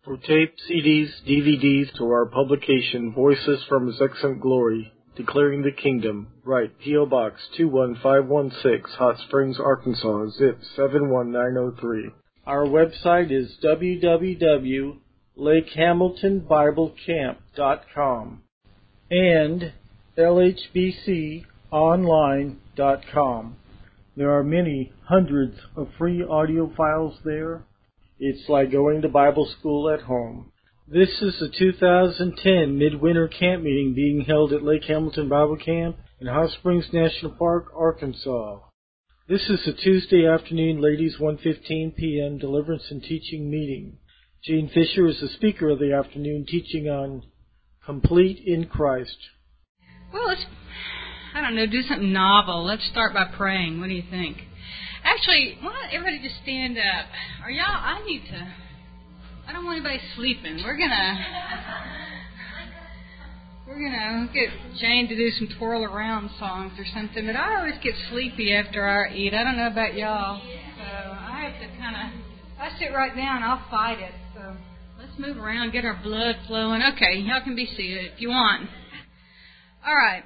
For tape, CDs, DVDs, to our publication, Voices from His Excellent Glory, Declaring the Kingdom, write P.O. Box 21516, Hot Springs, Arkansas, zip 71903. Our website is www.lakehamiltonbiblecamp.com and lhbconline.com. There are many hundreds of free audio files there. It's like going to Bible school at home. This is the 2010 Midwinter Camp Meeting being held at Lake Hamilton Bible Camp in Hot Springs National Park, Arkansas. This is a Tuesday afternoon, ladies, 1:15 p.m. Deliverance and Teaching Meeting. Gene Fisher is the speaker of the afternoon, teaching on Complete in Christ. Well, let's, do something novel. Let's start by praying. What do you think? Actually, why don't everybody just stand up? I don't want anybody sleeping. We're gonna get Jane to do some twirl around songs or something, but I always get sleepy after I eat. I don't know about y'all. So I have to if I sit right down, I'll fight it. So let's move around, get our blood flowing. Okay, y'all can be seated if you want. All right.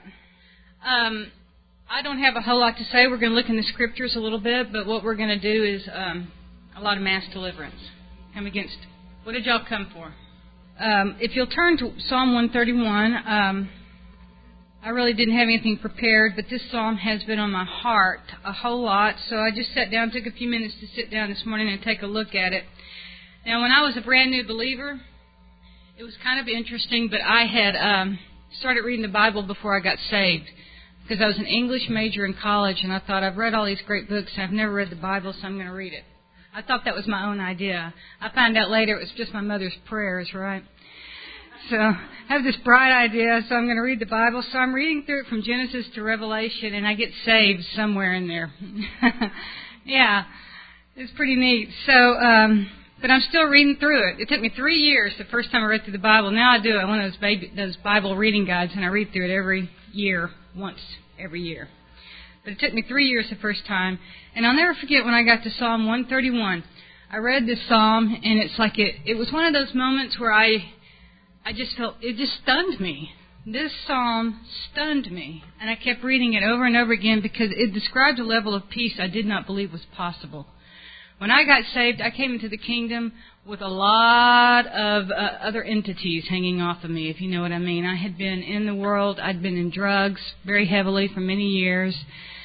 I don't have a whole lot to say. We're going to look in the scriptures a little bit, but what we're going to do is a lot of mass deliverance. Come against. What did y'all come for? If you'll turn to Psalm 131, I really didn't have anything prepared, but this psalm has been on my heart a whole lot, so I just sat down, took a few minutes to sit down this morning and take a look at it. Now, when I was a brand new believer, it was kind of interesting, but I had started reading the Bible before I got saved, because I was an English major in college, and I thought, I've read all these great books, and I've never read the Bible, so I'm going to read it. I thought that was my own idea. I found out later it was just my mother's prayers, right? So I have this bright idea, so I'm going to read the Bible. So I'm reading through it from Genesis to Revelation, and I get saved somewhere in there. Yeah, it's pretty neat. So, but I'm still reading through it. It took me 3 years the first time I read through the Bible. Now I do it. One of those Bible reading guides, and I read through it every year. Once every year. But it took me 3 years the first time. And I'll never forget when I got to Psalm 131. I read this psalm, and it's like it was one of those moments where I just felt, it just stunned me. This psalm stunned me. And I kept reading it over and over again because it described a level of peace I did not believe was possible. When I got saved, I came into the kingdom with a lot of other entities hanging off of me, if you know what I mean. I had been in the world. I'd been in drugs very heavily for many years.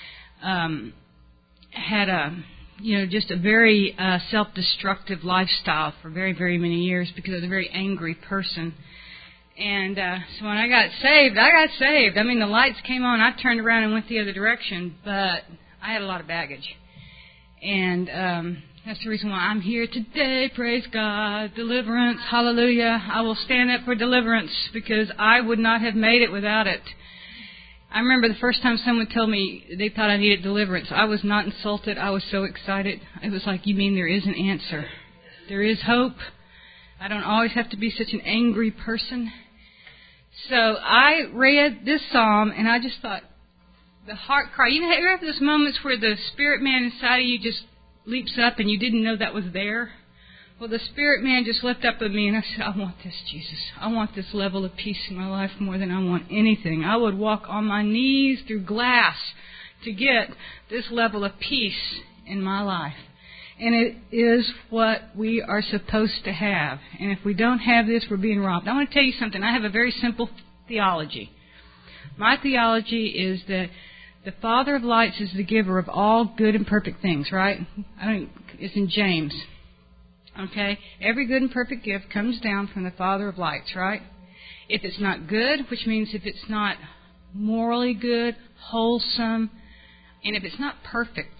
Had just a very self-destructive lifestyle for very, very many years because I was a very angry person. And so when I got saved, I mean, the lights came on. I turned around and went the other direction, but I had a lot of baggage. And that's the reason why I'm here today. Praise God. Deliverance. Hallelujah. I will stand up for deliverance because I would not have made it without it. I remember the first time someone told me they thought I needed deliverance. I was not insulted. I was so excited. It was like, you mean there is an answer? There is hope. I don't always have to be such an angry person. So I read this psalm and I just thought, the heart cry. You know, ever have those moments where the spirit man inside of you just leaps up and you didn't know that was there? Well, the spirit man just leapt up at me and I said, I want this, Jesus. I want this level of peace in my life more than I want anything. I would walk on my knees through glass to get this level of peace in my life. And it is what we are supposed to have. And if we don't have this, we're being robbed. I want to tell you something. I have a very simple theology. My theology is that the Father of lights is the giver of all good and perfect things, right? It's in James. Okay? Every good and perfect gift comes down from the Father of lights, right? If it's not good, which means if it's not morally good, wholesome, and if it's not perfect,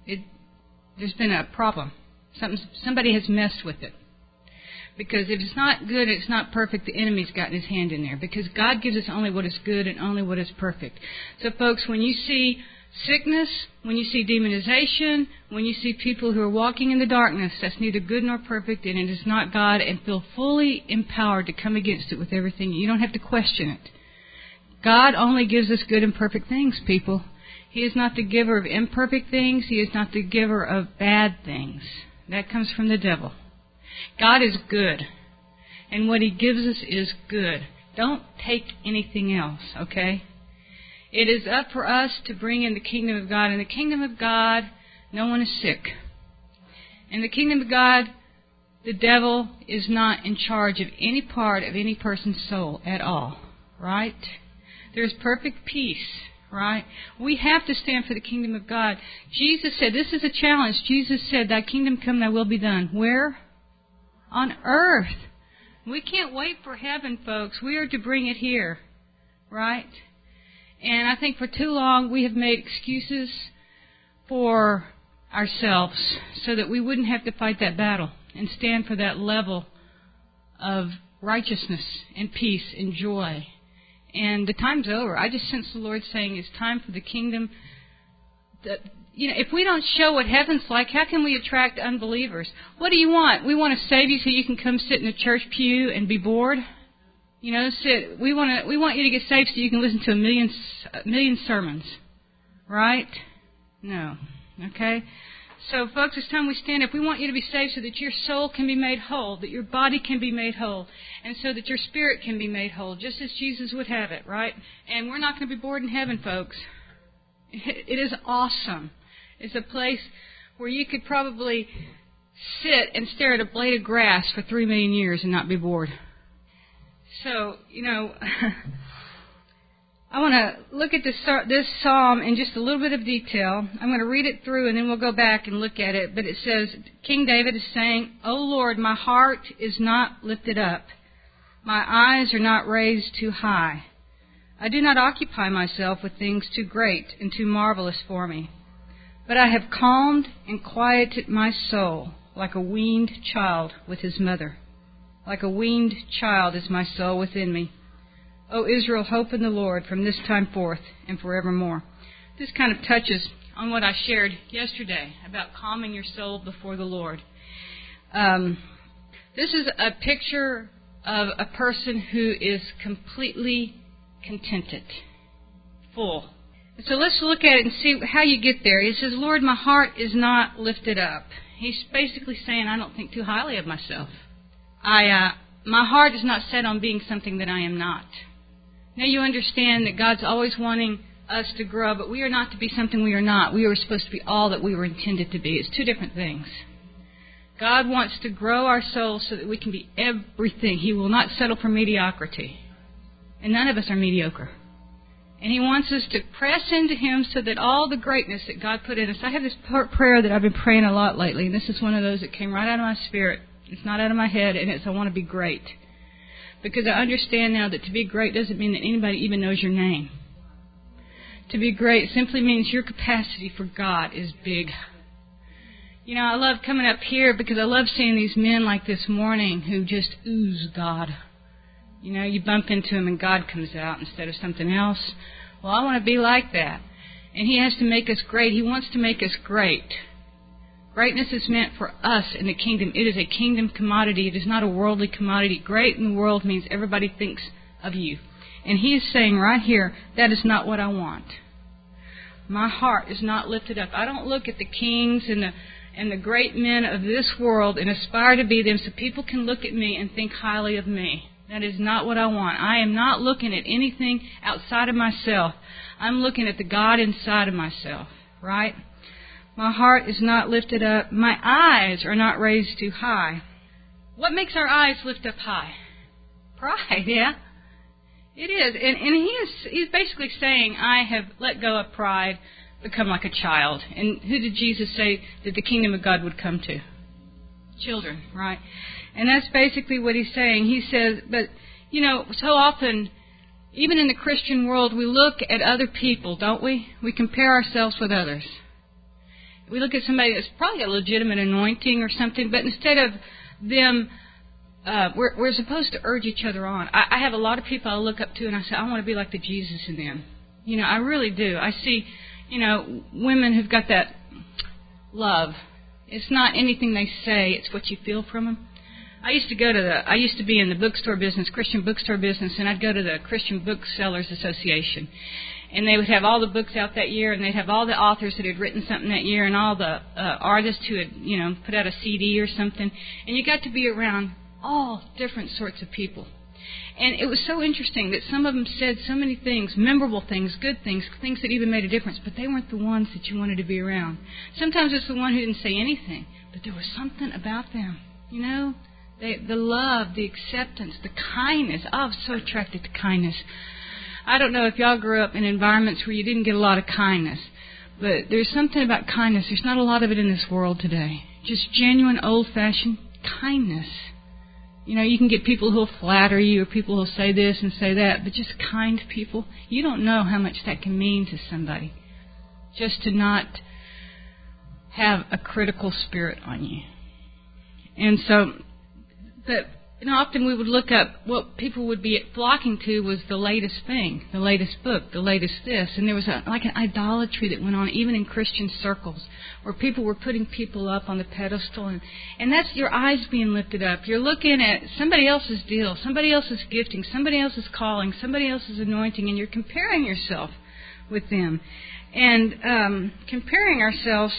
there's been a problem. Somebody has messed with it. Because if it's not good, it's not perfect, the enemy's gotten his hand in there. Because God gives us only what is good and only what is perfect. So folks, when you see sickness, when you see demonization, when you see people who are walking in the darkness, that's neither good nor perfect, and it is not God, and feel fully empowered to come against it with everything. You don't have to question it. God only gives us good and perfect things, people. He is not the giver of imperfect things. He is not the giver of bad things. That comes from the devil. God is good. and what He gives us is good. Don't take anything else, okay? It is up for us to bring in the kingdom of God. In the kingdom of God, no one is sick. In the kingdom of God, the devil is not in charge of any part of any person's soul at all, right? There's perfect peace, right? We have to stand for the kingdom of God. Jesus said, this is a challenge. Jesus said, thy kingdom come, thy will be done. Where? On earth. We can't wait for heaven, folks. We are to bring it here, right? And I think for too long we have made excuses for ourselves so that we wouldn't have to fight that battle and stand for that level of righteousness and peace and joy. And the time's over. I just sense the Lord saying it's time for the kingdom. If we don't show what heaven's like, how can we attract unbelievers? What do you want? We want to save you so you can come sit in a church pew and be bored? We want you to get saved so you can listen to a million sermons, right? No. Okay? So, folks, it's time we stand up. We want you to be saved so that your soul can be made whole, that your body can be made whole, and so that your spirit can be made whole, just as Jesus would have it, right? And we're not going to be bored in heaven, folks. It is awesome. It's a place where you could probably sit and stare at a blade of grass for 3 million years and not be bored. So, I want to look at this psalm in just a little bit of detail. I'm going to read it through and then we'll go back and look at it. But it says, King David is saying, O Lord, my heart is not lifted up. My eyes are not raised too high. I do not occupy myself with things too great and too marvelous for me. But I have calmed and quieted my soul like a weaned child with his mother. Like a weaned child is my soul within me. O Israel, hope in the Lord from this time forth and forevermore. This kind of touches on what I shared yesterday about calming your soul before the Lord. This is a picture of a person who is completely contented, full. So let's look at it and see how you get there. He says, Lord, my heart is not lifted up. He's basically saying, I don't think too highly of myself. My heart is not set on being something that I am not. Now you understand that God's always wanting us to grow, but we are not to be something we are not. We are supposed to be all that we were intended to be. It's two different things. God wants to grow our souls so that we can be everything. He will not settle for mediocrity. And none of us are mediocre. And He wants us to press into Him so that all the greatness that God put in us. I have this prayer that I've been praying a lot lately, and this is one of those that came right out of my spirit. It's not out of my head, and it's I want to be great. Because I understand now that to be great doesn't mean that anybody even knows your name. To be great simply means your capacity for God is big. I love coming up here because I love seeing these men like this morning who just ooze God. You bump into him and God comes out instead of something else. Well, I want to be like that. And He has to make us great. He wants to make us great. Greatness is meant for us in the kingdom. It is a kingdom commodity. It is not a worldly commodity. Great in the world means everybody thinks of you. And He is saying right here, that is not what I want. My heart is not lifted up. I don't look at the kings and the great men of this world and aspire to be them so people can look at me and think highly of me. That is not what I want. I am not looking at anything outside of myself. I'm looking at the God inside of myself, right? My heart is not lifted up. My eyes are not raised too high. What makes our eyes lift up high? Pride, yeah. It is. And he's basically saying, I have let go of pride, become like a child. And who did Jesus say that the kingdom of God would come to? Children, right? And that's basically what He's saying. He says, but, so often, even in the Christian world, we look at other people, don't we? We compare ourselves with others. We look at somebody that's probably a legitimate anointing or something, but instead of them, we're supposed to urge each other on. I have a lot of people I look up to, and I say, I want to be like the Jesus in them. I really do. I see, women who've got that love. It's not anything they say, it's what you feel from them. I used to be in the bookstore business, Christian bookstore business, and I'd go to the Christian Booksellers Association. And they would have all the books out that year, and they'd have all the authors that had written something that year, and all the artists who had, put out a CD or something. And you got to be around all different sorts of people. And it was so interesting that some of them said so many things, memorable things, good things, things that even made a difference, but they weren't the ones that you wanted to be around. Sometimes it's the one who didn't say anything, but there was something about them, you know? The love, the acceptance, the kindness. Oh, I was so attracted to kindness. I don't know if y'all grew up in environments where you didn't get a lot of kindness, but there's something about kindness. There's not a lot of it in this world today. Just genuine, old-fashioned kindness. You know, you can get people who will flatter you or people who will say this and say that, but just kind people, you don't know how much that can mean to somebody. Just to not have a critical spirit on you. And so, but often we would look up what people would be flocking to was the latest thing, the latest book, the latest this. And there was like an idolatry that went on even in Christian circles where people were putting people up on the pedestal. And that's your eyes being lifted up. You're looking at somebody else's deal, somebody else's gifting, somebody else's calling, somebody else's anointing, and you're comparing yourself with them. And comparing ourselves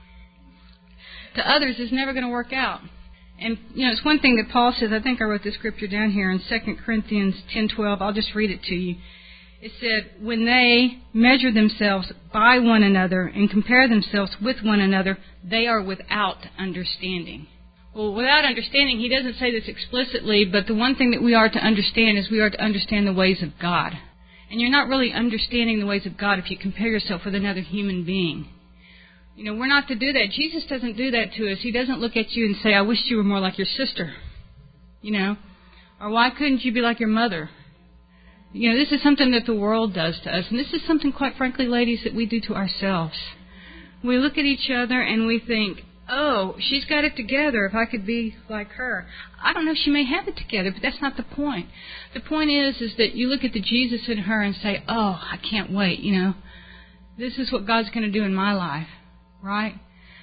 to others is never going to work out. And, you know, it's one thing that Paul says. I think I wrote this scripture down here in 2 Corinthians 10:12. I'll just read it to you. It said, when they measure themselves by one another and compare themselves with one another, they are without understanding. Well, without understanding, he doesn't say this explicitly, but the one thing that we are to understand is we are to understand the ways of God. And you're not really understanding the ways of God if you compare yourself with another human being. You know, we're not to do that. Jesus doesn't do that to us. He doesn't look at you and say, I wish you were more like your sister. You know, or why couldn't you be like your mother? You know, this is something that the world does to us. And this is something, quite frankly, ladies, that we do to ourselves. We look at each other and we think, oh, she's got it together if I could be like her. I don't know, she may have it together, but that's not the point. The point is that you look at the Jesus in her and say, oh, I can't wait, you know. This is what God's going to do in my life. Right?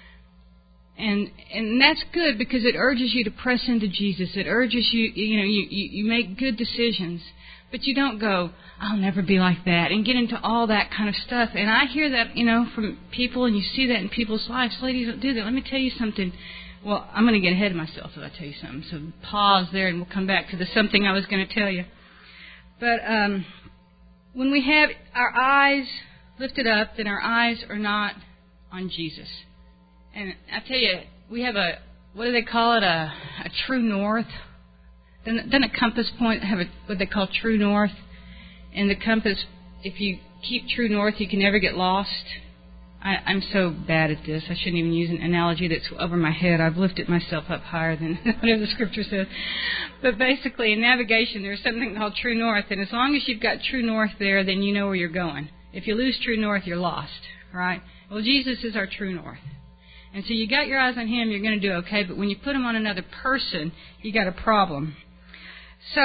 And that's good because it urges you to press into Jesus. It urges you, you make good decisions. But you don't go, I'll never be like that, and get into all that kind of stuff. And I hear that, from people, and you see that in people's lives. Ladies, don't do that. Let me tell you something. Well, I'm going to get ahead of myself if I tell you something. So pause there and we'll come back to the something I was going to tell you. But when we have our eyes lifted up, then our eyes are not on Jesus. And I tell you, we have what do they call it, a true north? Doesn't a compass point have what they call true north? And the compass, if you keep true north, you can never get lost. I'm so bad at this. I shouldn't even use an analogy that's over my head. I've lifted myself up higher than whatever the scripture says. But basically, in navigation, there's something called true north. And as long as you've got true north there, then you know where you're going. If you lose true north, you're lost. Right? Well, Jesus is our true north. And so you got your eyes on Him, you're going to do okay. But when you put Him on another person, you got a problem. So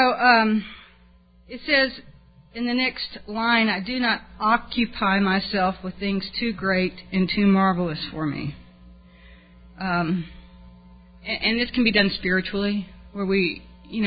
it says in the next line, I do not occupy myself with things too great and too marvelous for me. And this can be done spiritually, where we,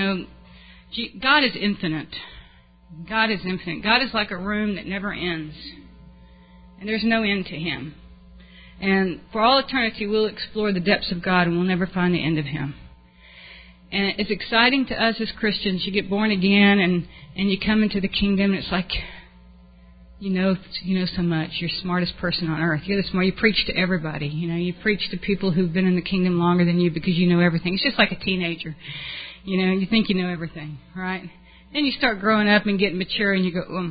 God is infinite. God is infinite. God is like a room that never ends. And there's no end to Him. And for all eternity, we'll explore the depths of God and we'll never find the end of Him. And it's exciting to us as Christians. You get born again and you come into the kingdom and it's like, you know so much. You're the smartest person on earth. You're the smart. You preach to everybody. You preach to people who've been in the kingdom longer than you because you know everything. It's just like a teenager. You think you know everything, right? Then you start growing up and getting mature and you go,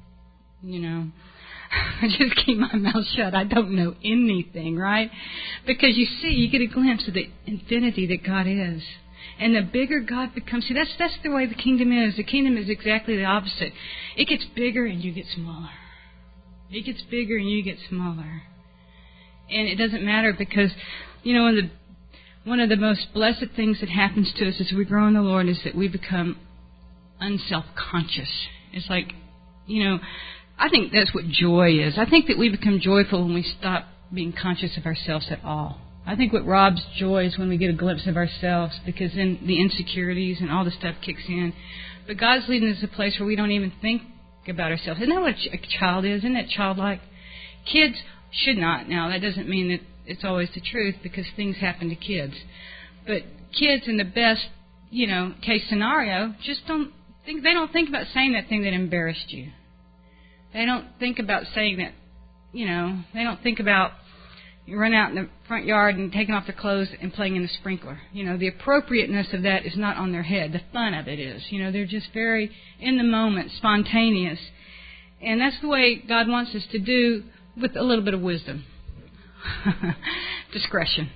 I just keep my mouth shut. I don't know anything, right? Because you get a glimpse of the infinity that God is. And the bigger God becomes, that's the way the kingdom is. The kingdom is exactly the opposite. It gets bigger and you get smaller. It gets bigger and you get smaller. And it doesn't matter because, one of the most blessed things that happens to us as we grow in the Lord is that we become unself-conscious. It's like, I think that's what joy is. I think that we become joyful when we stop being conscious of ourselves at all. I think what robs joy is when we get a glimpse of ourselves because then the insecurities and all the stuff kicks in. But God's leading us to a place where we don't even think about ourselves. Isn't that what a child is? Isn't that childlike? Kids should not. Now, that doesn't mean that it's always the truth because things happen to kids. But kids in the best case scenario, just don't think. They don't think about saying that thing that embarrassed you. They don't think about saying that. They don't think about you run out in the front yard and taking off their clothes and playing in the sprinkler. The appropriateness of that is not on their head. The fun of it is. They're just very in the moment, spontaneous. And that's the way God wants us to do, with a little bit of wisdom. Discretion.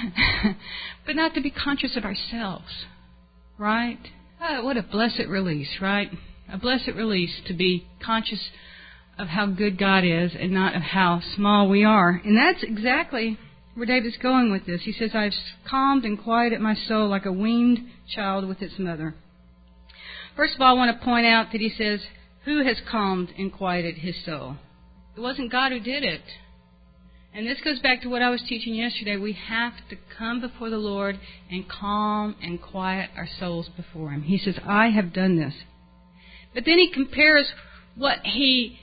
But not to be conscious of ourselves. Right? Oh, what a blessed release, right? A blessed release to be conscious of how good God is and not of how small we are. And that's exactly where David's going with this. He says, I've calmed and quieted my soul like a weaned child with its mother. First of all, I want to point out that he says, who has calmed and quieted his soul? It wasn't God who did it. And this goes back to what I was teaching yesterday. We have to come before the Lord and calm and quiet our souls before Him. He says, I have done this. But then he compares what he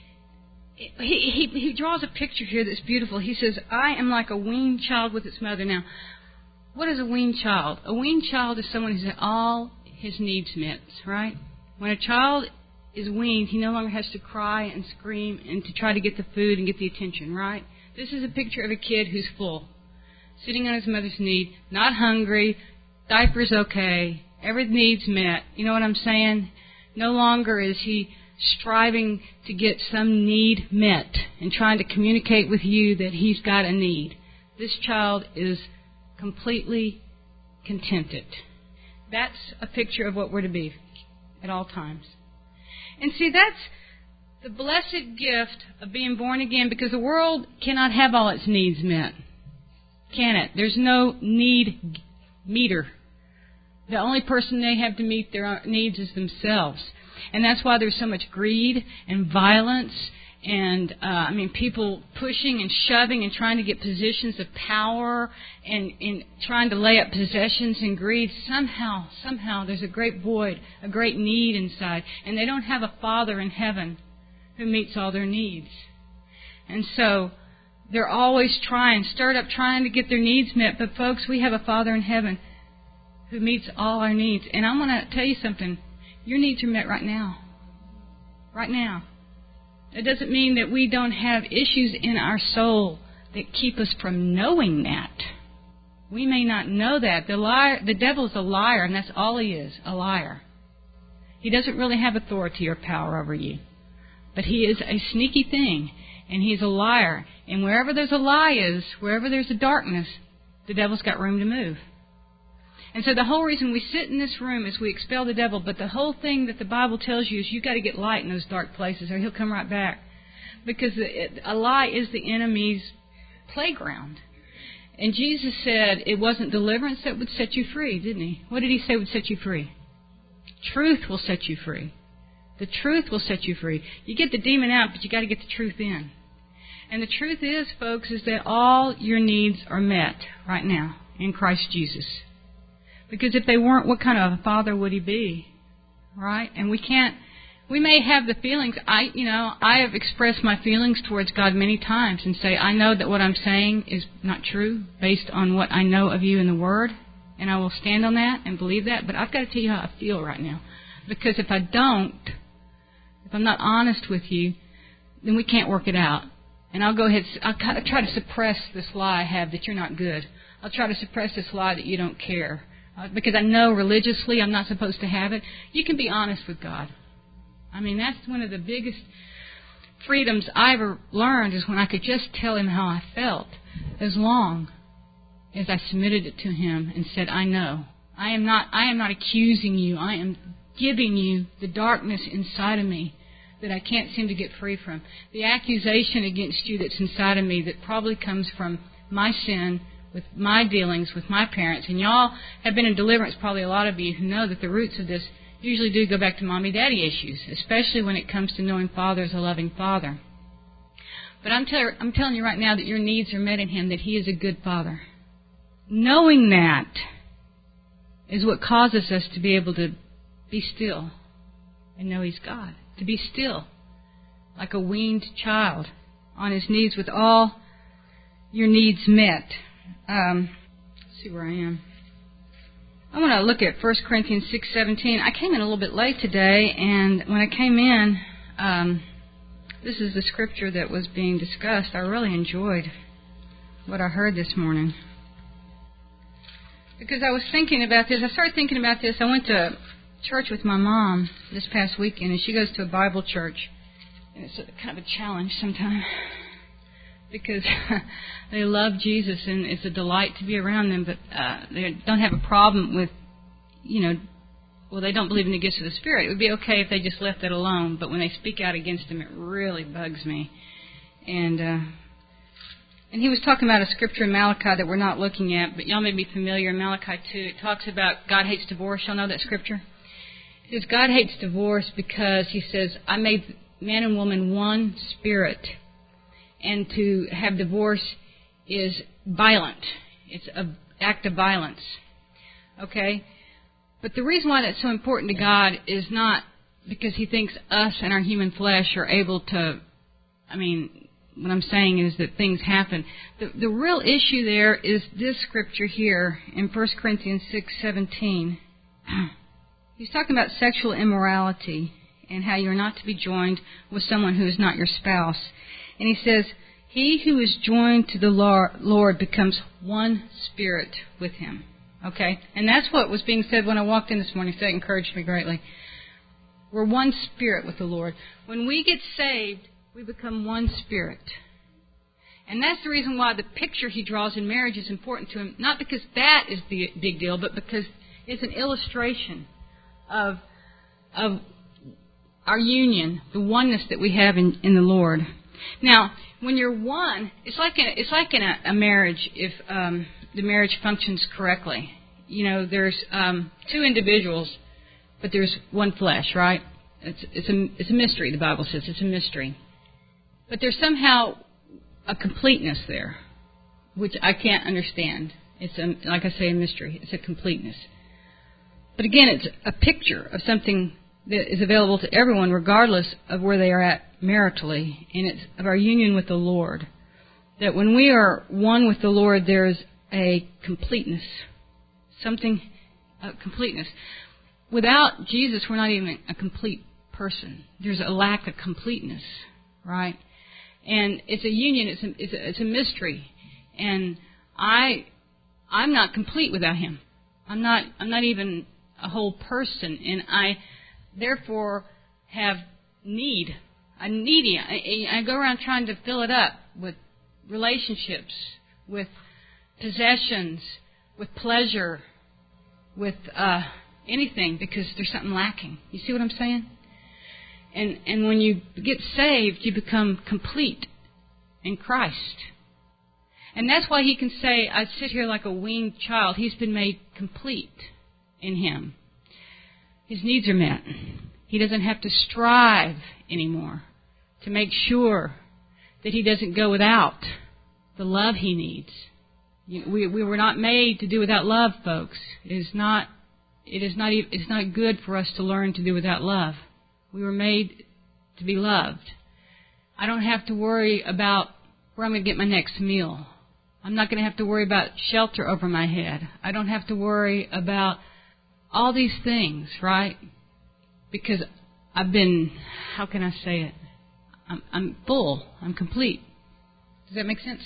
draws a picture here that's beautiful. He says, I am like a weaned child with its mother. Now, what is a weaned child? A weaned child is someone who's had all his needs met, right? When a child is weaned, he no longer has to cry and scream and to try to get the food and get the attention, right? This is a picture of a kid who's full, sitting on his mother's knee, not hungry, diaper's okay, every need's met. You know what I'm saying? No longer is he striving to get some need met and trying to communicate with you that he's got a need. This child is completely contented. That's a picture of what we're to be at all times. And see, that's the blessed gift of being born again, because the world cannot have all its needs met. Can it? There's no need meter. The only person they have to meet their needs is themselves. And that's why there's so much greed and violence and, people pushing and shoving and trying to get positions of power and trying to lay up possessions and greed. Somehow there's a great void, a great need inside. And they don't have a Father in heaven who meets all their needs. And so they're always trying to get their needs met. But folks, we have a Father in heaven who meets all our needs. And I'm going to tell you something. Your needs are met right now. Right now. It doesn't mean that we don't have issues in our soul that keep us from knowing that. We may not know that. The devil is a liar, and that's all he is, a liar. He doesn't really have authority or power over you. But he is a sneaky thing, and he's a liar. And wherever there's a lie is, wherever there's a darkness, the devil's got room to move. And so the whole reason we sit in this room is we expel the devil. But the whole thing that the Bible tells you is you've got to get light in those dark places or he'll come right back. Because a lie is the enemy's playground. And Jesus said it wasn't deliverance that would set you free, didn't he? What did he say would set you free? Truth will set you free. The truth will set you free. You get the demon out, but you got to get the truth in. And the truth is, folks, is that all your needs are met right now in Christ Jesus. Because if they weren't, what kind of a father would he be? Right? And we may have the feelings. I have expressed my feelings towards God many times and say, I know that what I'm saying is not true based on what I know of you in the Word. And I will stand on that and believe that. But I've got to tell you how I feel right now. Because if I don't, if I'm not honest with you, then we can't work it out. And I'll try to suppress this lie I have that you're not good. I'll try to suppress this lie that you don't care. Because I know religiously I'm not supposed to have it. You can be honest with God. That's one of the biggest freedoms I ever learned is when I could just tell Him how I felt, as long as I submitted it to Him and said, I know. I am not accusing you. I am giving you the darkness inside of me that I can't seem to get free from. The accusation against you that's inside of me that probably comes from my sin, with my dealings with my parents. And y'all have been in deliverance, probably a lot of you who know that the roots of this usually do go back to mommy-daddy issues, especially when it comes to knowing Father as a loving Father. But I'm telling you right now that your needs are met in Him, that He is a good Father. Knowing that is what causes us to be able to be still and know He's God. To be still, like a weaned child, on His knees with all your needs met. Let's see where I am. I want to look at 1 Corinthians 6:17. I came in a little bit late today, and when I came in, this is the scripture that was being discussed. I really enjoyed what I heard this morning. Because I was thinking about this. I started thinking about this. I went to church with my mom this past weekend, and she goes to a Bible church. And it's kind of a challenge sometimes because they love Jesus, and it's a delight to be around them, but they don't have a problem with, they don't believe in the gifts of the Spirit. It would be okay if they just left that alone, but when they speak out against them, it really bugs me. And he was talking about a scripture in Malachi that we're not looking at, but y'all may be familiar. In Malachi 2, it talks about God hates divorce. Y'all know that scripture? It says God hates divorce because he says, I made man and woman one spirit. And to have divorce is violent. It's an act of violence. Okay? But the reason why that's so important to God is not because he thinks us and our human flesh are able to, what I'm saying is that things happen. The real issue there is this scripture here in 1 Corinthians 6:17. He's talking about sexual immorality and how you're not to be joined with someone who is not your spouse. And he says, he who is joined to the Lord becomes one spirit with him. Okay? And that's what was being said when I walked in this morning, so that encouraged me greatly. We're one spirit with the Lord. When we get saved, we become one spirit. And that's the reason why the picture he draws in marriage is important to him. Not because that is the big deal, but because it's an illustration of our union, the oneness that we have in the Lord. Now, when you're one, it's like in a marriage if the marriage functions correctly. There's two individuals, but there's one flesh, right? It's a mystery, the Bible says. It's a mystery. But there's somehow a completeness there, which I can't understand. It's, like I say, a mystery. It's a completeness. But again, it's a picture of something that is available to everyone regardless of where they are at maritally, and it's of our union with the Lord. That when we are one with the Lord, there's a completeness. A completeness. Without Jesus, we're not even a complete person. There's a lack of completeness, right? And it's a union, it's a mystery. And I'm not complete without him. I'm not even a whole person, and I therefore have need. I'm needy. I go around trying to fill it up with relationships, with possessions, with pleasure, with anything, because there's something lacking. You see what I'm saying? And when you get saved, you become complete in Christ. And that's why he can say, I sit here like a weaned child. He's been made complete in him. His needs are met. He doesn't have to strive anymore to make sure that he doesn't go without the love he needs. We were not made to do without love, folks. It's not good for us to learn to do without love. We were made to be loved. I don't have to worry about where I'm going to get my next meal. I'm not going to have to worry about shelter over my head. I don't have to worry about all these things, right? Because I've been, how can I say it? I'm full. I'm complete. Does that make sense?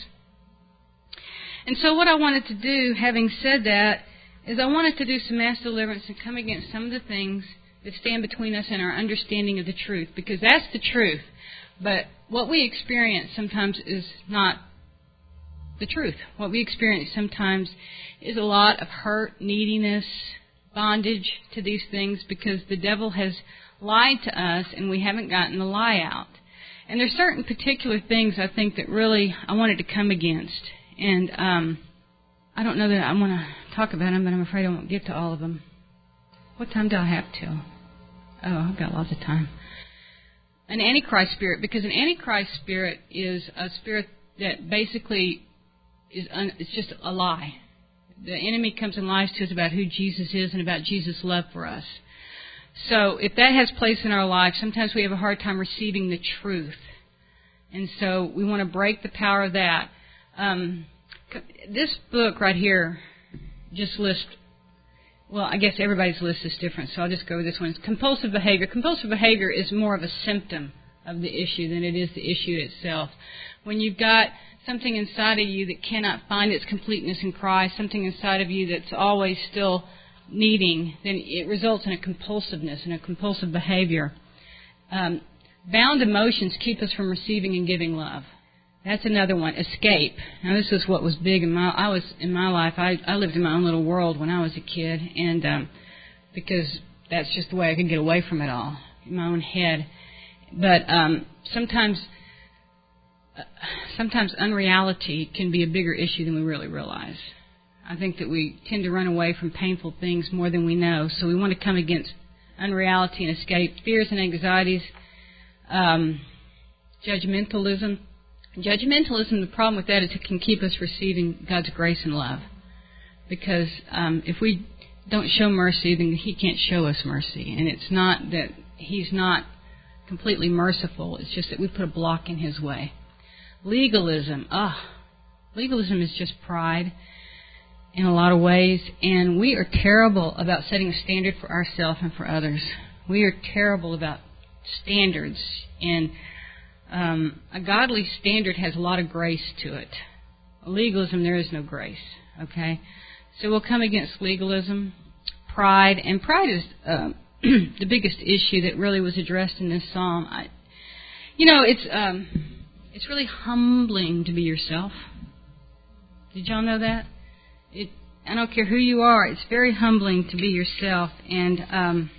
And so what I wanted to do, having said that, is I wanted to do some mass deliverance and come against some of the things that stand between us and our understanding of the truth. Because that's the truth. But what we experience sometimes is not the truth. What we experience sometimes is a lot of hurt, neediness, bondage to these things because the devil has lied to us and we haven't gotten the lie out. And there's certain particular things I think that really I wanted to come against. And I don't know that I want to talk about them, but I'm afraid I won't get to all of them. What time do I have till? Oh, I've got lots of time. An Antichrist spirit, because an Antichrist spirit is a spirit that basically it's just a lie. The enemy comes and lies to us about who Jesus is and about Jesus' love for us. So if that has place in our life, sometimes we have a hard time receiving the truth. And so we want to break the power of that. This book right here just lists well, I guess everybody's list is different, so I'll just go with this one. It's compulsive behavior. Compulsive behavior is more of a symptom of the issue than it is the issue itself. When you've got something inside of you that cannot find its completeness in Christ, something inside of you that's always still needing, then it results in a compulsiveness and a compulsive behavior. Bound emotions keep us from receiving and giving love. That's another one. Escape. Now, this is what was big in my life. I lived in my own little world when I was a kid, and because that's just the way I could get away from it all in my own head. But sometimes unreality can be a bigger issue than we really realize. I think that we tend to run away from painful things more than we know, so we want to come against unreality and escape fears and anxieties. Judgmentalism. Judgmentalism, the problem with that is it can keep us receiving God's grace and love. Because if we don't show mercy, then He can't show us mercy. And it's not that He's not completely merciful. It's just that we put a block in His way. Legalism. Legalism is just pride in a lot of ways. And we are terrible about setting a standard for ourselves and for others. We are terrible about standards. And a godly standard has a lot of grace to it. Legalism, there is no grace. Okay? So we'll come against legalism, pride. And pride is the biggest issue that really was addressed in this psalm. It's really humbling to be yourself. Did y'all know that? I don't care who you are. It's very humbling to be yourself. And,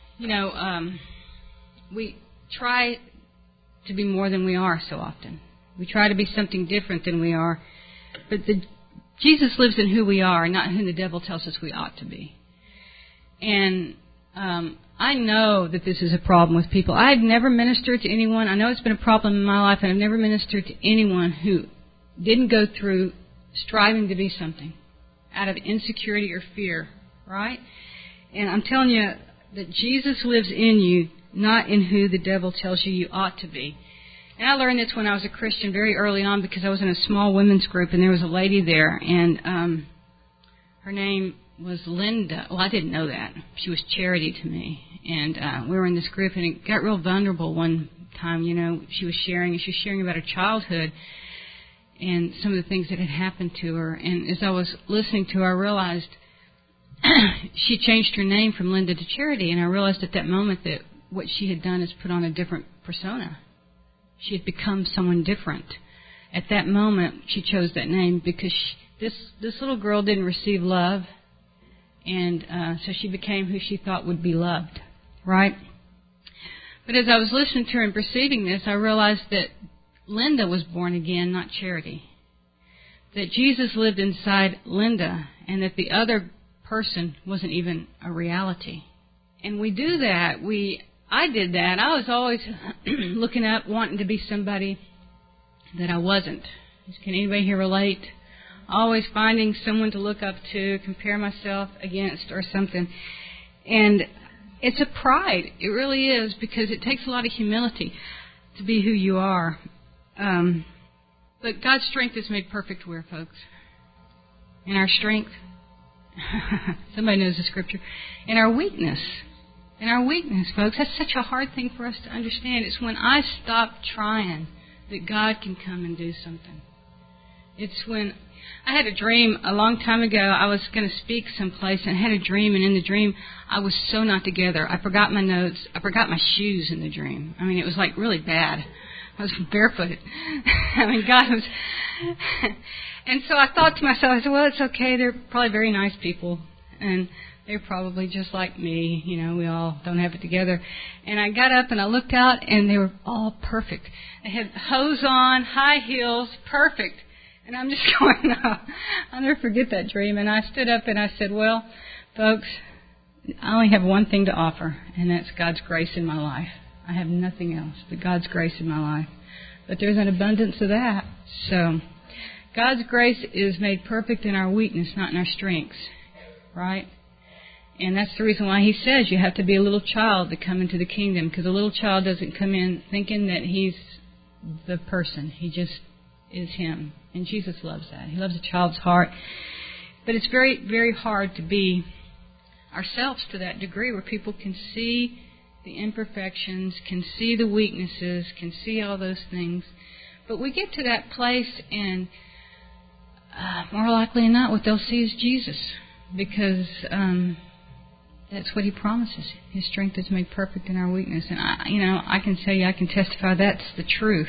we try to be more than we are so often. We try to be something different than we are. But Jesus lives in who we are, not who the devil tells us we ought to be. And I know that this is a problem with people. I've never ministered to anyone. I know it's been a problem in my life, and I've never ministered to anyone who didn't go through striving to be something out of insecurity or fear, right? And I'm telling you that Jesus lives in you, not in who the devil tells you ought to be. And I learned this when I was a Christian very early on because I was in a small women's group, and there was a lady there, and her name was Linda. Well, I didn't know that. She was Charity to me. And we were in this group, and it got real vulnerable one time. She was sharing about her childhood and some of the things that had happened to her. And as I was listening to her, I realized she changed her name from Linda to Charity, and I realized at that moment that what she had done is put on a different persona. She had become someone different. At that moment, she chose that name because this little girl didn't receive love, and so she became who she thought would be loved, right? But as I was listening to her and perceiving this, I realized that Linda was born again, not Charity. That Jesus lived inside Linda, and that the other person wasn't even a reality. And we do that. I did that. I was always looking up, wanting to be somebody that I wasn't. Can anybody here relate? Always finding someone to look up to, compare myself against or something. And it's a pride. It really is, because it takes a lot of humility to be who you are. But God's strength is made perfect where, folks? In our strength. Somebody knows the scripture. In our weakness. In our weakness, folks. That's such a hard thing for us to understand. It's when I stop trying that God can come and do something. It's when I had a dream a long time ago. I was going to speak someplace, and I had a dream, and in the dream, I was so not together. I forgot my notes. I forgot my shoes in the dream. I mean, it was like really bad. I was barefooted. I mean, God was... And so I thought to myself, I said, well, it's okay. They're probably very nice people, and they're probably just like me. We all don't have it together. And I got up, and I looked out, and they were all perfect. They had hose on, high heels, perfect. And I'm just going, no, I'll never forget that dream. And I stood up, and I said, well, folks, I only have one thing to offer, and that's God's grace in my life. I have nothing else but God's grace in my life. But there's an abundance of that. So God's grace is made perfect in our weakness, not in our strengths. Right? And that's the reason why He says you have to be a little child to come into the kingdom, because a little child doesn't come in thinking that he's the person. He just is Him. And Jesus loves that. He loves a child's heart. But it's very, very hard to be ourselves to that degree where people can see the imperfections, can see the weaknesses, can see all those things. But we get to that place, and more likely than not, what they'll see is Jesus, because that's what He promises. His strength is made perfect in our weakness. And I can tell you, I can testify that's the truth.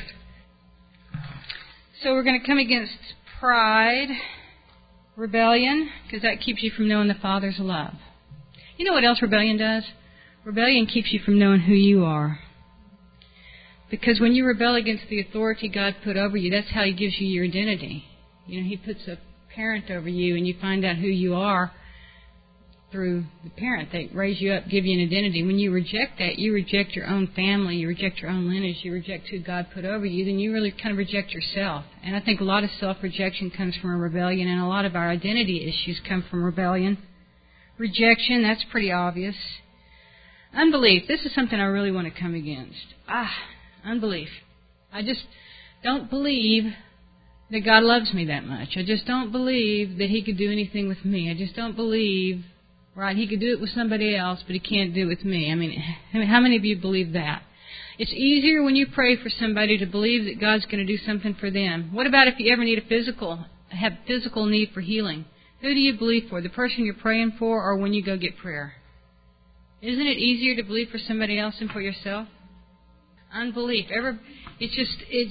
So we're going to come against pride, rebellion, because that keeps you from knowing the Father's love. You know what else rebellion does? Rebellion keeps you from knowing who you are. Because when you rebel against the authority God put over you, that's how He gives you your identity. He puts a parent over you, and you find out who you are through the parent. They raise you up, give you an identity. When you reject that, you reject your own family, you reject your own lineage, you reject who God put over you, then you really kind of reject yourself. And I think a lot of self-rejection comes from a rebellion, and a lot of our identity issues come from rebellion. Rejection, that's pretty obvious. Unbelief, this is something I really want to come against. Unbelief. I just don't believe that God loves me that much. I just don't believe that He could do anything with me. I just don't believe, right, He could do it with somebody else, but He can't do it with me. I mean, how many of you believe that? It's easier when you pray for somebody to believe that God's going to do something for them. What about if you ever need have physical need for healing? Who do you believe for? The person you're praying for, or when you go get prayer? Isn't it easier to believe for somebody else than for yourself? Unbelief. It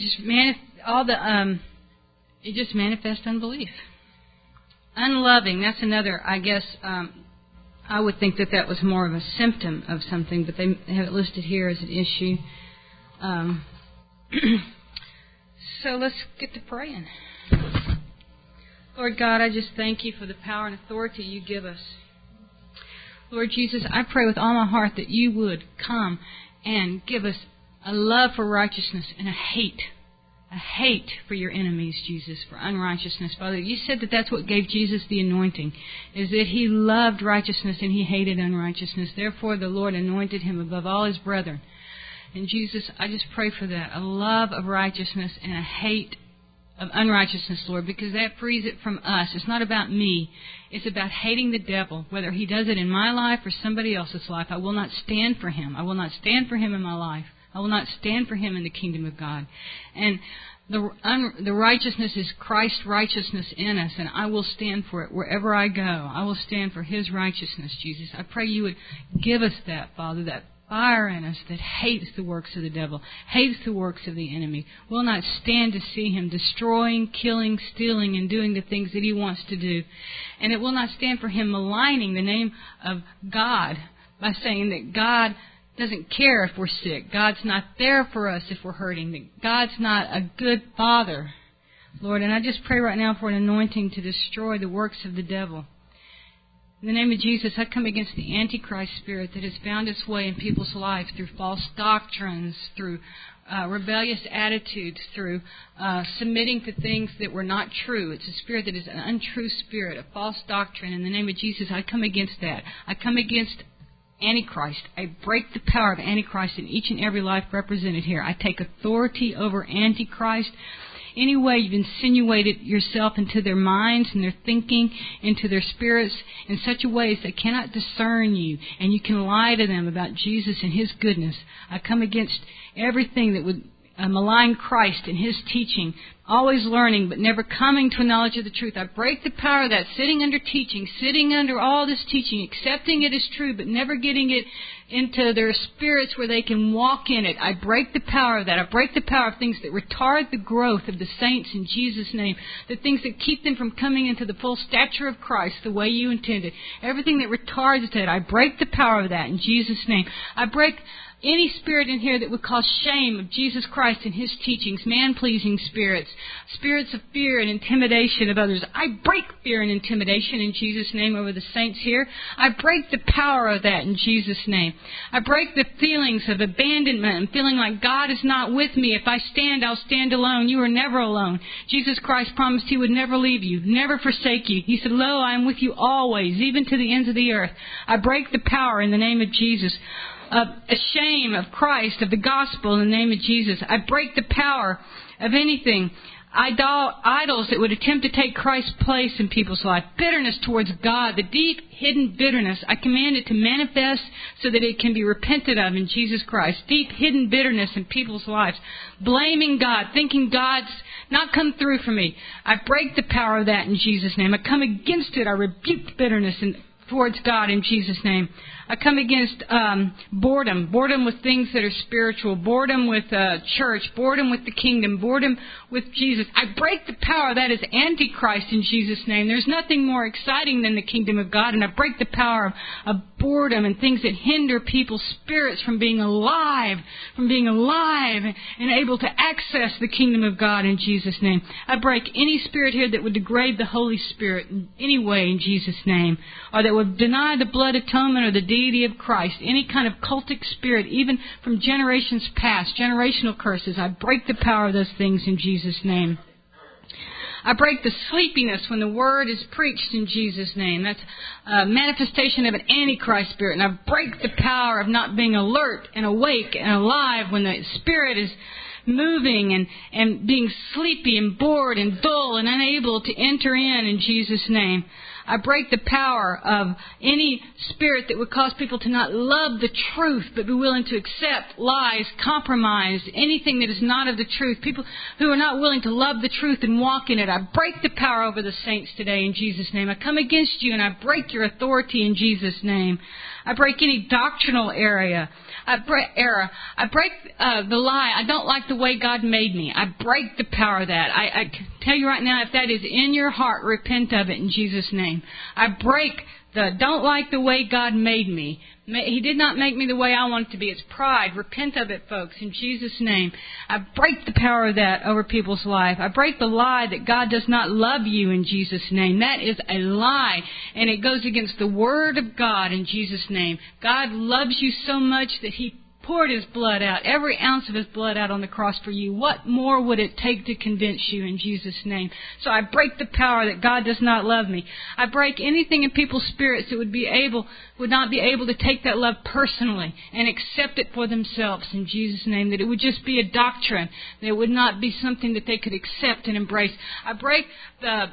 just manifests unbelief. Unloving. That's another. I guess I would think that was more of a symptom of something, but they have it listed here as an issue. So let's get to praying. Lord God, I just thank You for the power and authority You give us. Lord Jesus, I pray with all my heart that You would come and give us a love for righteousness and a hate for Your enemies, Jesus, for unrighteousness. Father, You said that that's what gave Jesus the anointing, is that He loved righteousness and He hated unrighteousness. Therefore, the Lord anointed Him above all His brethren. And Jesus, I just pray for that, a love of righteousness and a hate of unrighteousness, Lord, because that frees it from us. It's not about me. It's about hating the devil, whether he does it in my life or somebody else's life. I will not stand for him. I will not stand for him in my life. I will not stand for him in the kingdom of God. And the righteousness is Christ's righteousness in us, and I will stand for it wherever I go. I will stand for His righteousness, Jesus. I pray You would give us that, Father, that fire in us that hates the works of the devil, hates the works of the enemy, will not stand to see him destroying, killing, stealing, and doing the things that he wants to do. And it will not stand for him maligning the name of God by saying that God doesn't care if we're sick. God's not there for us if we're hurting. That God's not a good Father, Lord. And I just pray right now for an anointing to destroy the works of the devil. In the name of Jesus, I come against the Antichrist spirit that has found its way in people's lives through false doctrines, through rebellious attitudes, through submitting to things that were not true. It's a spirit that is an untrue spirit, a false doctrine. In the name of Jesus, I come against that. I come against Antichrist. I break the power of Antichrist in each and every life represented here. I take authority over Antichrist. Any way you've insinuated yourself into their minds and their thinking, into their spirits, in such a way as they cannot discern you, and you can lie to them about Jesus and His goodness. I come against everything that would malign Christ and His teaching, always learning but never coming to a knowledge of the truth. I break the power of that, sitting under teaching, sitting under all this teaching, accepting it as true but never getting it into their spirits where they can walk in it. I break the power of that. I break the power of things that retard the growth of the saints in Jesus' name, the things that keep them from coming into the full stature of Christ the way You intended. Everything that retards that, I break the power of that in Jesus' name. I break any spirit in here that would cause shame of Jesus Christ and His teachings, man-pleasing spirits, spirits of fear and intimidation of others. I break fear and intimidation in Jesus' name over the saints here. I break the power of that in Jesus' name. I break the feelings of abandonment and feeling like God is not with me. If I stand, I'll stand alone. You are never alone. Jesus Christ promised He would never leave you, never forsake you. He said, "Lo, I am with you always, even to the ends of the earth." I break the power in the name of Jesus of a shame of Christ, of the gospel in the name of Jesus. I break the power of anything idols that would attempt to take Christ's place in people's life. Bitterness towards God, the deep hidden bitterness, I command it to manifest so that it can be repented of in Jesus Christ. Deep hidden bitterness in people's lives. Blaming God, thinking God's not come through for me. I break the power of that in Jesus' name. I come against it. I rebuke bitterness towards God in Jesus' name. I come against boredom with things that are spiritual, boredom with church, boredom with the kingdom, boredom with Jesus. I break the power of that as Antichrist in Jesus' name. There's nothing more exciting than the kingdom of God, and I break the power of boredom and things that hinder people's spirits from being alive and able to access the kingdom of God in Jesus' name. I break any spirit here that would degrade the Holy Spirit in any way in Jesus' name, or that would deny the blood atonement or the deity of Christ, any kind of cultic spirit, even from generations past, generational curses. I break the power of those things in Jesus' name. I break the sleepiness when the word is preached in Jesus' name. That's a manifestation of an Antichrist spirit. And I break the power of not being alert and awake and alive when the spirit is moving and being sleepy and bored and dull and unable to enter in Jesus' name. I break the power of any spirit that would cause people to not love the truth but be willing to accept lies, compromise, anything that is not of the truth. People who are not willing to love the truth and walk in it. I break the power over the saints today in Jesus' name. I come against you and I break your authority in Jesus' name. I break any doctrinal error. I break the lie. I don't like the way God made me. I break the power of that. I can tell you right now, if that is in your heart, repent of it in Jesus' name. I break the don't like the way God made me. He did not make me the way I want it to be. It's pride. Repent of it, folks, in Jesus' name. I break the power of that over people's life. I break the lie that God does not love you in Jesus' name. That is a lie, and it goes against the Word of God in Jesus' name. God loves you so much that He poured His blood out, every ounce of His blood out on the cross for you. What more would it take to convince you in Jesus' name? So I break the power that God does not love me. I break anything in people's spirits that would not be able to take that love personally and accept it for themselves in Jesus' name. That it would just be a doctrine. That it would not be something that they could accept and embrace. I break the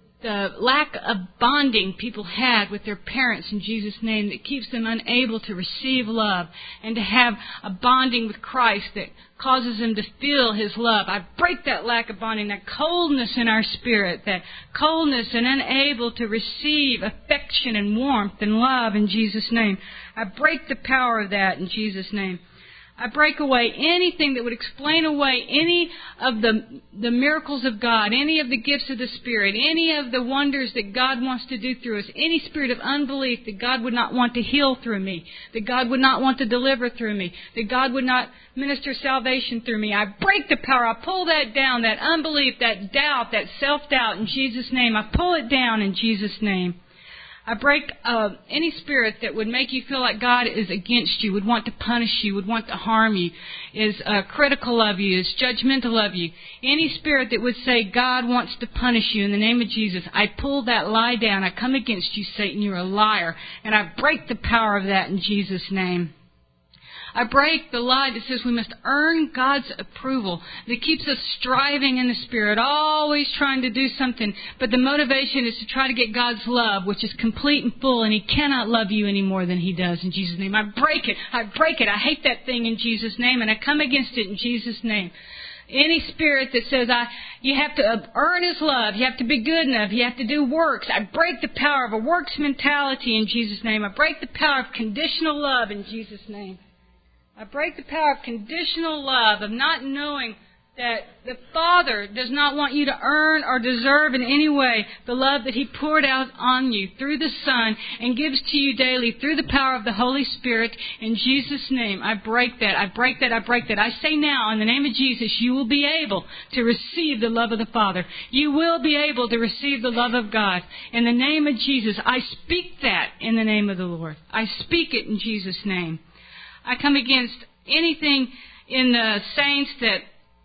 lack of bonding people had with their parents in Jesus' name that keeps them unable to receive love and to have a bonding with Christ that causes them to feel His love. I break that lack of bonding, that coldness in our spirit, that coldness and unable to receive affection and warmth and love in Jesus' name. I break the power of that in Jesus' name. I break away anything that would explain away any of the miracles of God, any of the gifts of the Spirit, any of the wonders that God wants to do through us, any spirit of unbelief that God would not want to heal through me, that God would not want to deliver through me, that God would not minister salvation through me. I break the power. I pull that down, that unbelief, that doubt, that self-doubt in Jesus' name. I pull it down in Jesus' name. I break any spirit that would make you feel like God is against you, would want to punish you, would want to harm you, is critical of you, is judgmental of you. Any spirit that would say God wants to punish you in the name of Jesus, I pull that lie down. I come against you, Satan. You're a liar. And I break the power of that in Jesus' name. I break the lie that says we must earn God's approval, that keeps us striving in the Spirit, always trying to do something, but the motivation is to try to get God's love, which is complete and full, and He cannot love you any more than He does in Jesus' name. I break it. I break it. I hate that thing in Jesus' name, and I come against it in Jesus' name. Any spirit that says you have to earn His love, you have to be good enough, you have to do works, I break the power of a works mentality in Jesus' name. I break the power of conditional love in Jesus' name. I break the power of conditional love, of not knowing that the Father does not want you to earn or deserve in any way the love that He poured out on you through the Son and gives to you daily through the power of the Holy Spirit. In Jesus' name, I break that. I break that. I break that. I say now, in the name of Jesus, you will be able to receive the love of the Father. You will be able to receive the love of God. In the name of Jesus, I speak that in the name of the Lord. I speak it in Jesus' name. I come against anything in the saints that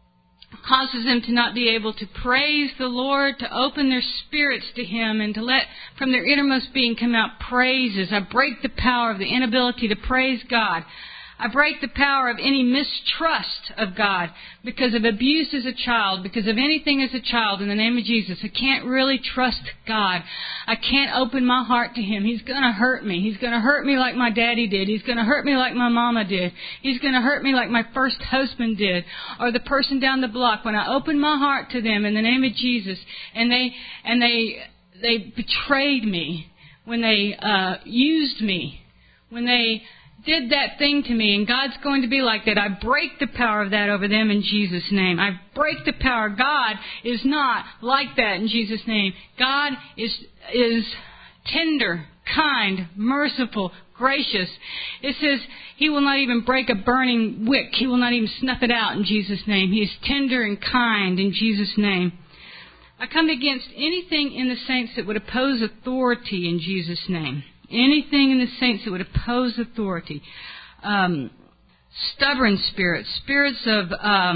causes them to not be able to praise the Lord, to open their spirits to Him, and to let from their innermost being come out praises. I break the power of the inability to praise God. I break the power of any mistrust of God because of abuse as a child, because of anything as a child, in the name of Jesus. I can't really trust God. I can't open my heart to Him. He's going to hurt me. He's going to hurt me like my daddy did. He's going to hurt me like my mama did. He's going to hurt me like my first husband did, or the person down the block. When I open my heart to them in the name of Jesus, and they betrayed me, when they used me, when they did that thing to me, and God's going to be like that, I break the power of that over them in Jesus' name. I break the power. God is not like that in Jesus' name. God is tender, kind, merciful, gracious. It says He will not even break a burning wick. He will not even snuff it out in Jesus' name. He is tender and kind in Jesus' name. I come against anything in the saints that would oppose authority in Jesus' name. Anything in the saints that would oppose authority. Stubborn spirits. Spirits of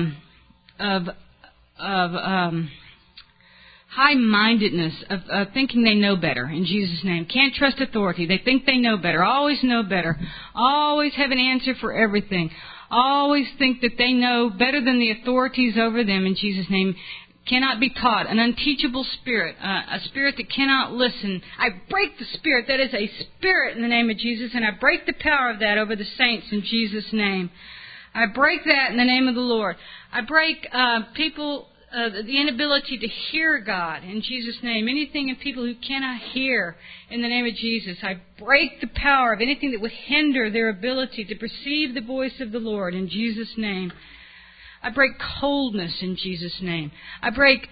high-mindedness, of thinking they know better in Jesus' name. Can't trust authority. They think they know better. Always know better. Always have an answer for everything. Always think that they know better than the authorities over them in Jesus' name. Cannot be taught. An unteachable spirit. A spirit that cannot listen. I break the spirit. That is a spirit in the name of Jesus, and I break the power of that over the saints in Jesus' name. I break that in the name of the Lord. I break the inability to hear God in Jesus' name. Anything in people who cannot hear in the name of Jesus. I break the power of anything that would hinder their ability to perceive the voice of the Lord in Jesus' name. I break coldness in Jesus' name. I break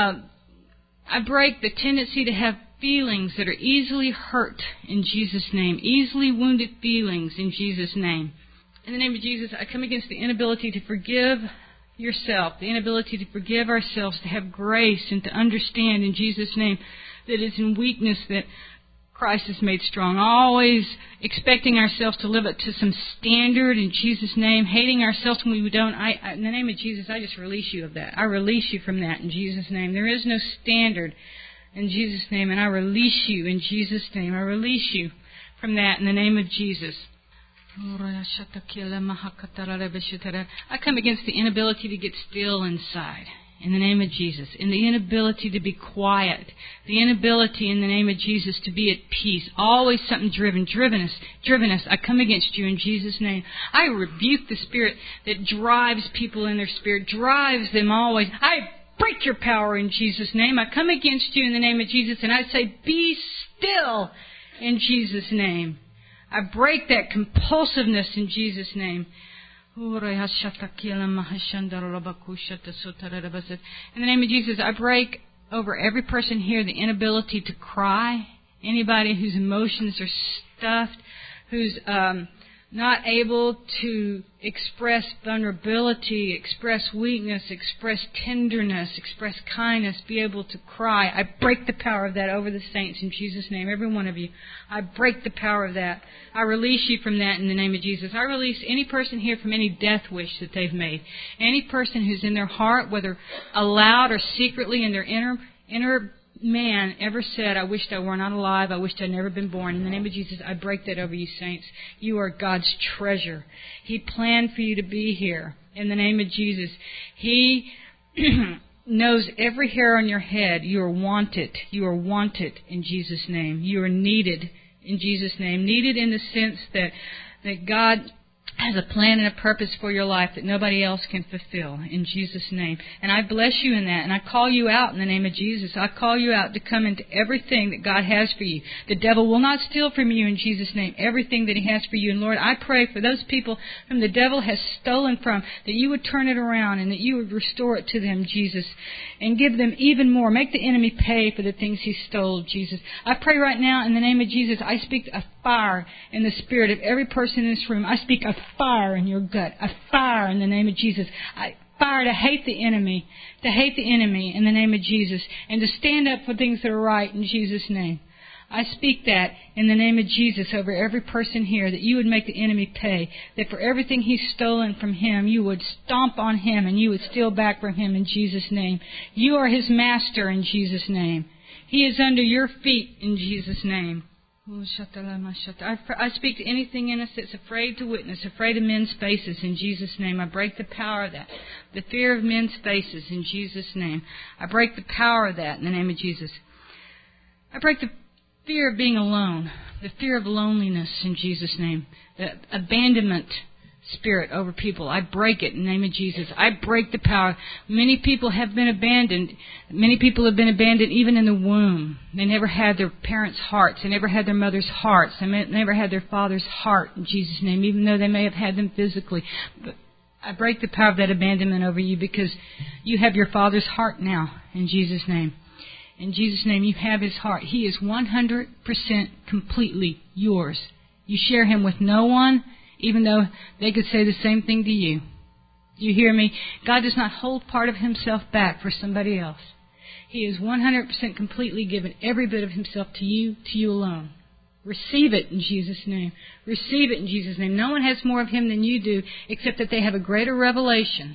the tendency to have feelings that are easily hurt in Jesus' name. Easily wounded feelings in Jesus' name. In the name of Jesus, I come against the inability to forgive yourself, the inability to forgive ourselves, to have grace and to understand in Jesus' name that it's in weakness that Christ is made strong. Always expecting ourselves to live up to some standard in Jesus' name, hating ourselves when we don't. In the name of Jesus, I just release you of that. I release you from that in Jesus' name. There is no standard in Jesus' name, and I release you in Jesus' name. I release you from that in the name of Jesus. I come against the inability to get still inside. In the name of Jesus. In the inability to be quiet. The inability in the name of Jesus to be at peace. Always something driven us. I come against you in Jesus' name. I rebuke the spirit that drives people in their spirit. Drives them always. I break your power in Jesus' name. I come against you in the name of Jesus, and I say, be still in Jesus' name. I break that compulsiveness in Jesus' name. In the name of Jesus, I break over every person here the inability to cry. Anybody whose emotions are stuffed, who's not able to express vulnerability, express weakness, express tenderness, express kindness, be able to cry. I break the power of that over the saints in Jesus' name, every one of you. I break the power of that. I release you from that in the name of Jesus. I release any person here from any death wish that they've made. Any person who's in their heart, whether aloud or secretly in their inner man ever said, I wished I were not alive, I wished I'd never been born. In the name of Jesus, I break that over you, saints. You are God's treasure. He planned for you to be here. In the name of Jesus. He knows every hair on your head. You are wanted. You are wanted in Jesus' name. You are needed in Jesus' name. Needed in the sense that God has a plan and a purpose for your life that nobody else can fulfill in Jesus' name. And I bless you in that, and I call you out in the name of Jesus. I call you out to come into everything that God has for you. The devil will not steal from you in Jesus' name, everything that he has for you. And Lord, I pray for those people whom the devil has stolen from, that you would turn it around and that you would restore it to them, Jesus, and give them even more. Make the enemy pay for the things he stole, Jesus. I pray right now in the name of Jesus, I speak a fire in the spirit of every person in this room. I speak a fire in your gut, a fire in the name of Jesus. Fire to hate the enemy in the name of Jesus, and to stand up for things that are right in Jesus' name. I speak that in the name of Jesus over every person here, that you would make the enemy pay, that for everything he's stolen from him, you would stomp on him and you would steal back from him in Jesus' name. You are his master in Jesus' name. He is under your feet in Jesus' name. I speak to anything in us that's afraid to witness, afraid of men's faces in Jesus' name. I break the power of that. The fear of men's faces in Jesus' name. I break the power of that in the name of Jesus. I break the fear of being alone, the fear of loneliness in Jesus' name, the abandonment spirit over people. I break it in the name of Jesus. I break the power. Many people have been abandoned. Many people have been abandoned even in the womb. They never had their parents' hearts. They never had their mother's hearts. They never had their father's heart in Jesus' name, even though they may have had them physically. But I break the power of that abandonment over you because you have your father's heart now in Jesus' name. In Jesus' name, you have his heart. He is 100% completely yours. You share him with no one, even though they could say the same thing to you. Do you hear me? God does not hold part of himself back for somebody else. He is 100% completely given every bit of himself to you alone. Receive it in Jesus' name. Receive it in Jesus' name. No one has more of him than you do, except that they have a greater revelation.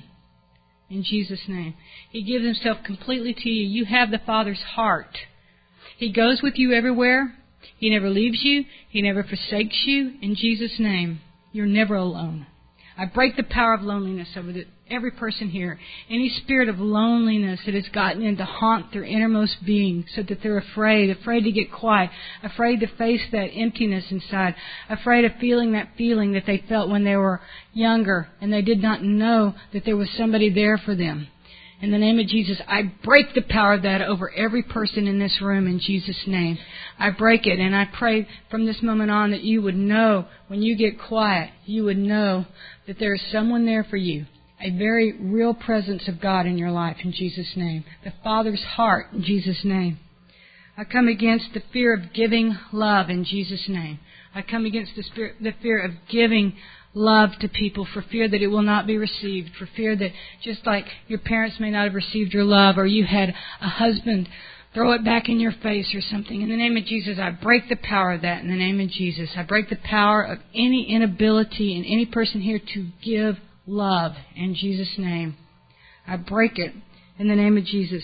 In Jesus' name. He gives himself completely to you. You have the Father's heart. He goes with you everywhere. He never leaves you. He never forsakes you. In Jesus' name. You're never alone. I break the power of loneliness over every person here. Any spirit of loneliness that has gotten in to haunt their innermost being so that they're afraid to get quiet, afraid to face that emptiness inside, afraid of feeling that feeling that they felt when they were younger and they did not know that there was somebody there for them. In the name of Jesus, I break the power of that over every person in this room in Jesus' name. I break it, and I pray from this moment on that you would know, when you get quiet, you would know that there is someone there for you. A very real presence of God in your life in Jesus' name. The Father's heart in Jesus' name. I come against the fear of giving love in Jesus' name. I come against the fear of giving love to people for fear that it will not be received, for fear that just like your parents may not have received your love or you had a husband throw it back in your face or something. In the name of Jesus, I break the power of that in the name of Jesus. I break the power of any inability in any person here to give love in Jesus' name. I break it in the name of Jesus.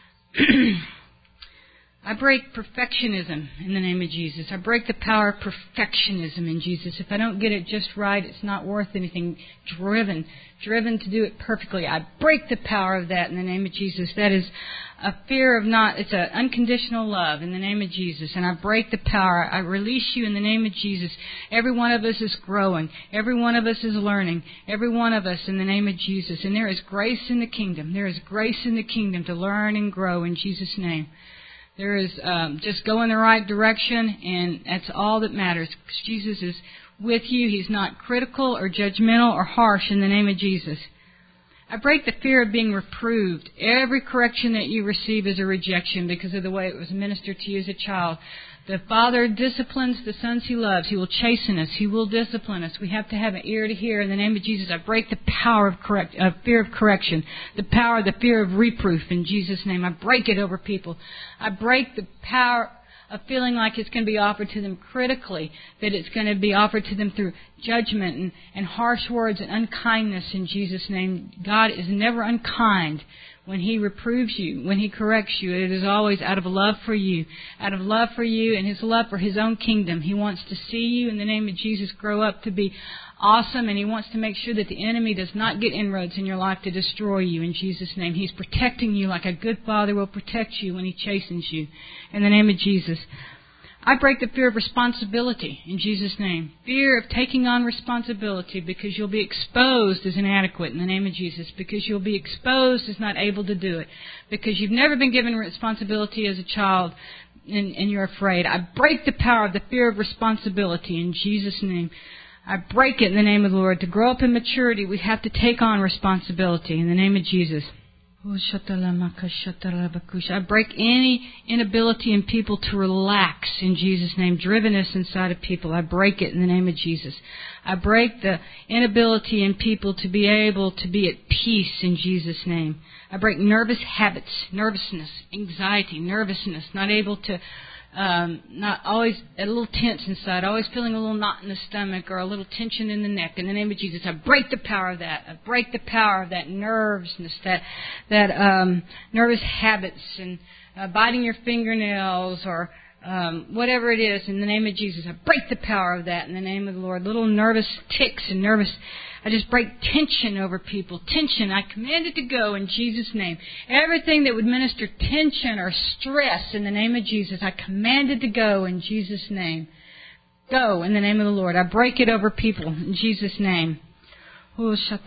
I break perfectionism in the name of Jesus. I break the power of perfectionism in Jesus. If I don't get it just right, it's not worth anything. Driven to do it perfectly. I break the power of that in the name of Jesus. That is a fear of it's an unconditional love in the name of Jesus. And I break the power. I release you in the name of Jesus. Every one of us is growing. Every one of us is learning. Every one of us in the name of Jesus. And there is grace in the kingdom. There is grace in the kingdom to learn and grow in Jesus' name. There is just go in the right direction, and that's all that matters. Jesus is with you. He's not critical or judgmental or harsh in the name of Jesus. I break the fear of being reproved. Every correction that you receive is a rejection because of the way it was ministered to you as a child. The Father disciplines the sons He loves. He will chasten us. He will discipline us. We have to have an ear to hear. In the name of Jesus, I break the power of fear of correction, the fear of reproof in Jesus' name. I break it over people. I break the power of feeling like it's going to be offered to them critically, that it's going to be offered to them through judgment and harsh words and unkindness in Jesus' name. God is never unkind. When He reproves you, when He corrects you, it is always out of love for you. Out of love for you and His love for His own kingdom. He wants to see you, in the name of Jesus, grow up to be awesome, and He wants to make sure that the enemy does not get inroads in your life to destroy you, in Jesus' name. He's protecting you like a good father will protect you when He chastens you, in the name of Jesus. I break the fear of responsibility in Jesus' name. Fear of taking on responsibility because you'll be exposed as inadequate in the name of Jesus. Because you'll be exposed as not able to do it. Because you've never been given responsibility as a child and you're afraid. I break the power of the fear of responsibility in Jesus' name. I break it in the name of the Lord. To grow up in maturity, we have to take on responsibility in the name of Jesus. I break any inability in people to relax in Jesus' name. Drivenness inside of people. I break it in the name of Jesus. I break the inability in people to be able to be at peace in Jesus' name. I break nervous habits, nervousness, anxiety, nervousness, not able to, not always a little tense inside, always feeling a little knot in the stomach or a little tension in the neck. In the name of Jesus, I break the power of that. I break the power of that nervousness, that nervous habits and biting your fingernails or whatever it is, in the name of Jesus, I break the power of that in the name of the Lord. Little nervous tics and nervous, I just break tension over people. Tension, I command it to go in Jesus' name. Everything that would minister tension or stress in the name of Jesus, I command it to go in Jesus' name. Go in the name of the Lord. I break it over people in Jesus' name. I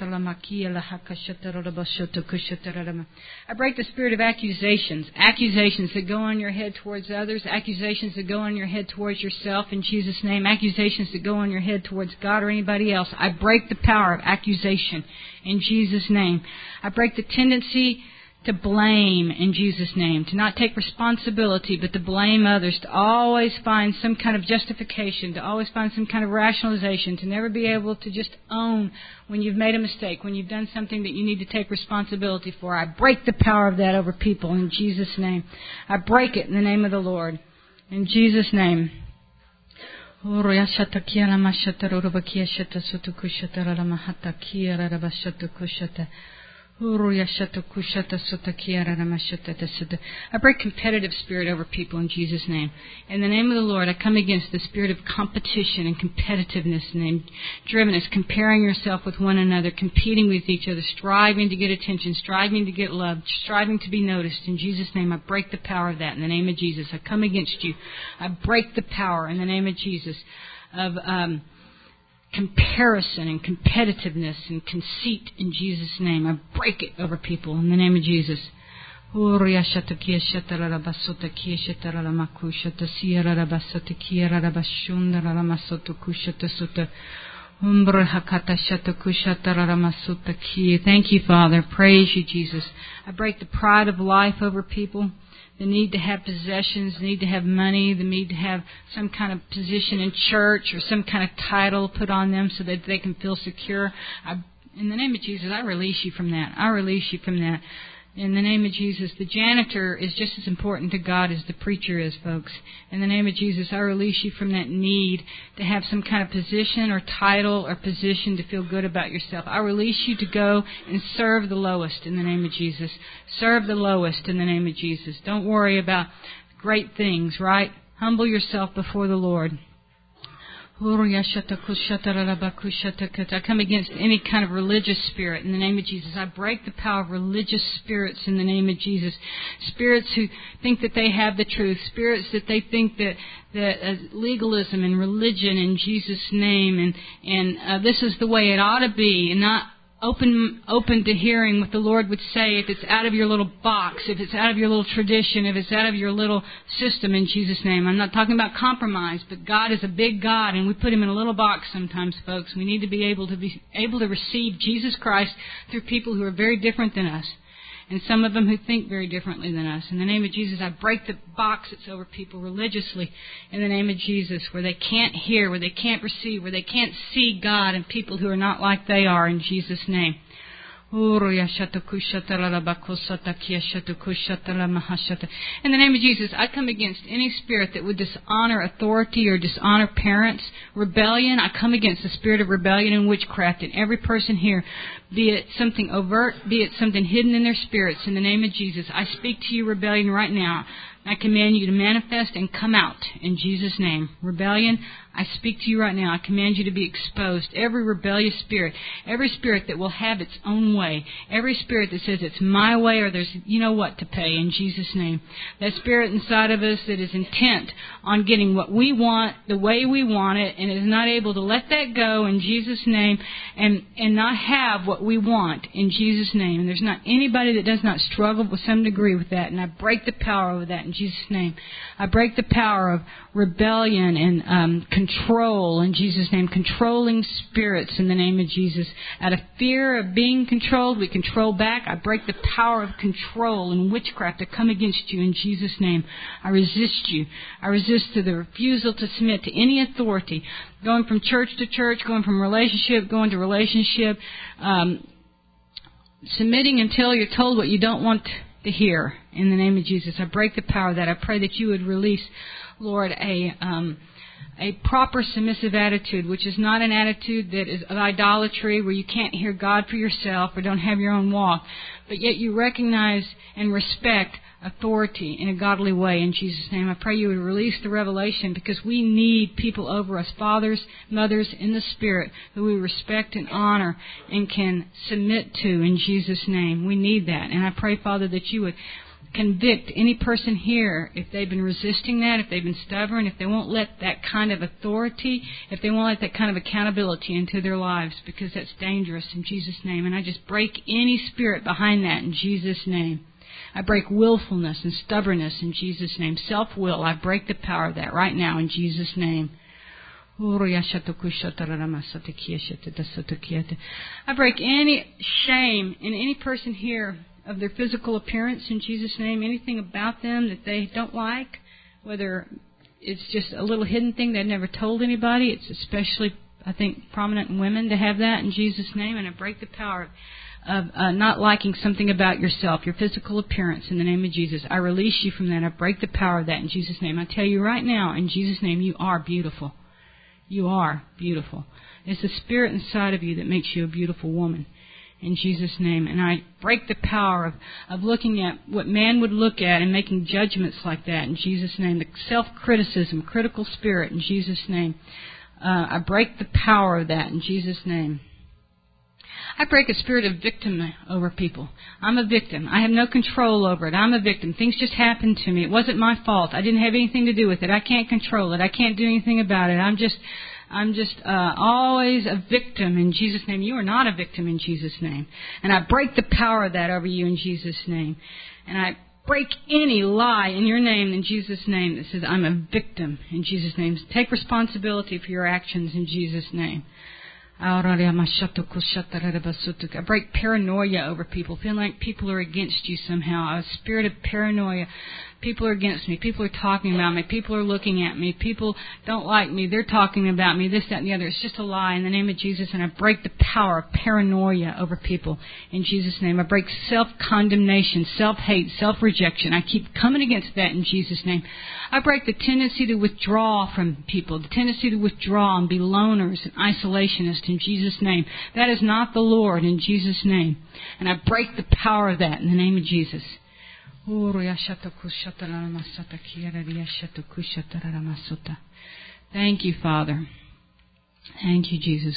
break the spirit of accusations. Accusations that go on your head towards others. Accusations that go on your head towards yourself in Jesus' name. Accusations that go on your head towards God or anybody else. I break the power of accusation in Jesus' name. I break the tendency to blame in Jesus' name, to not take responsibility, but to blame others, to always find some kind of justification, to always find some kind of rationalization, to never be able to just own when you've made a mistake, when you've done something that you need to take responsibility for. I break the power of that over people in Jesus' name. I break it in the name of the Lord. In Jesus' name. I break competitive spirit over people in Jesus' name. In the name of the Lord, I come against the spirit of competition and competitiveness and drivenness, comparing yourself with one another, competing with each other, striving to get attention, striving to get love, striving to be noticed. In Jesus' name, I break the power of that in the name of Jesus. I come against you. I break the power in the name of Jesus of comparison and competitiveness and conceit in Jesus' name. I break it over people in the name of Jesus. Thank you, Father. Praise you, Jesus. I break the pride of life over people. The need to have possessions, the need to have money, the need to have some kind of position in church or some kind of title put on them so that they can feel secure. In the name of Jesus, I release you from that. I release you from that. In the name of Jesus, the janitor is just as important to God as the preacher is, folks. In the name of Jesus, I release you from that need to have some kind of position or title or position to feel good about yourself. I release you to go and serve the lowest in the name of Jesus. Serve the lowest in the name of Jesus. Don't worry about great things, right? Humble yourself before the Lord. I come against any kind of religious spirit in the name of Jesus. I break the power of religious spirits in the name of Jesus. Spirits who think that they have the truth. Spirits that they think that legalism and religion in Jesus' name and this is the way it ought to be, and not open to hearing what the Lord would say if it's out of your little box, if it's out of your little tradition, if it's out of your little system in Jesus' name. I'm not talking about compromise, but God is a big God, and we put Him in a little box sometimes, folks. We need to be able to receive Jesus Christ through people who are very different than us, and some of them who think very differently than us. In the name of Jesus, I break the box that's over people religiously in the name of Jesus, where they can't hear, where they can't receive, where they can't see God and people who are not like they are in Jesus' name. In the name of Jesus, I come against any spirit that would dishonor authority or dishonor parents. Rebellion, I come against the spirit of rebellion and witchcraft in every person here, be it something overt, be it something hidden in their spirits. In the name of Jesus, I speak to you, rebellion, right now. I command you to manifest and come out in Jesus' name. Rebellion, I speak to you right now. I command you to be exposed. Every rebellious spirit, every spirit that will have its own way, every spirit that says it's my way or there's you know what to pay in Jesus' name. That spirit inside of us that is intent on getting what we want the way we want it and is not able to let that go in Jesus' name and not have what we want in Jesus' name. And there's not anybody that does not struggle with some degree with that. And I break the power over that in Jesus' name. I break the power of rebellion and control in Jesus' name. Controlling spirits in the name of Jesus. Out of fear of being controlled, we control back. I break the power of control and witchcraft to come against you in Jesus' name. I resist you. I resist to the refusal to submit to any authority. Going from church to church, going from relationship, going to relationship, submitting until you're told what you don't want to hear. In the name of Jesus, I break the power of that. I pray that you would release, Lord, a proper submissive attitude, which is not an attitude that is of idolatry, where you can't hear God for yourself or don't have your own walk, but yet you recognize and respect authority in a godly way in Jesus' name. I pray you would release the revelation, because we need people over us, fathers, mothers in the Spirit, who we respect and honor and can submit to in Jesus' name. We need that. And I pray, Father, that you would convict any person here if they've been resisting that, if they've been stubborn, if they won't let that kind of authority, if they won't let that kind of accountability into their lives, because that's dangerous in Jesus' name. And I just break any spirit behind that in Jesus' name. I break willfulness and stubbornness in Jesus' name. Self-will, I break the power of that right now in Jesus' name. I break any shame in any person here of their physical appearance in Jesus' name, anything about them that they don't like, whether it's just a little hidden thing they've never told anybody. It's especially, I think, prominent in women to have that in Jesus' name. And I break the power of not liking something about yourself, your physical appearance, in the name of Jesus. I release you from that. I break the power of that in Jesus' name. I tell you right now, in Jesus' name, you are beautiful. You are beautiful. It's the Spirit inside of you that makes you a beautiful woman. In Jesus' name. And I break the power of looking at what man would look at and making judgments like that in Jesus' name. The self-criticism, critical spirit in Jesus' name. I break the power of that in Jesus' name. I break a spirit of victim over people. I'm a victim. I have no control over it. I'm a victim. Things just happened to me. It wasn't my fault. I didn't have anything to do with it. I can't control it. I can't do anything about it. I'm just always a victim in Jesus' name. You are not a victim in Jesus' name. And I break the power of that over you in Jesus' name. And I break any lie in your name in Jesus' name that says I'm a victim in Jesus' name. Take responsibility for your actions in Jesus' name. I break paranoia over people, feeling like people are against you somehow. A spirit of paranoia. People are against me. People are talking about me. People are looking at me. People don't like me. They're talking about me, this, that, and the other. It's just a lie in the name of Jesus. And I break the power of paranoia over people in Jesus' name. I break self-condemnation, self-hate, self-rejection. I keep coming against that in Jesus' name. I break the tendency to withdraw from people, the tendency to withdraw and be loners and isolationists in Jesus' name. That is not the Lord in Jesus' name. And I break the power of that in the name of Jesus. Thank you, Father. Thank you, Jesus.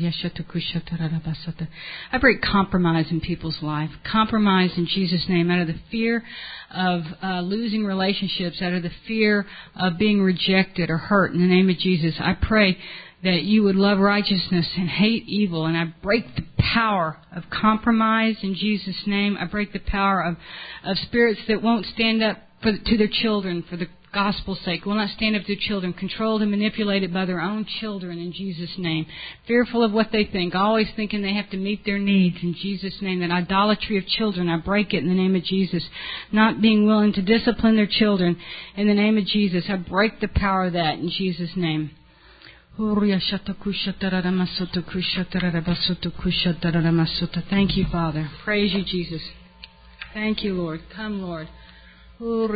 I break compromise in people's life. Compromise in Jesus' name, out of the fear of losing relationships, out of the fear of being rejected or hurt. In the name of Jesus, I pray that you would love righteousness and hate evil. And I break the power of compromise in Jesus' name. I break the power of spirits that won't stand up to their children for the gospel's sake, will not stand up to their children, controlled and manipulated by their own children in Jesus' name. Fearful of what they think, always thinking they have to meet their needs in Jesus' name. That idolatry of children, I break it in the name of Jesus. Not being willing to discipline their children in the name of Jesus. I break the power of that in Jesus' name. Thank you, Father. Praise you, Jesus. Thank you, Lord. Come, Lord. Thank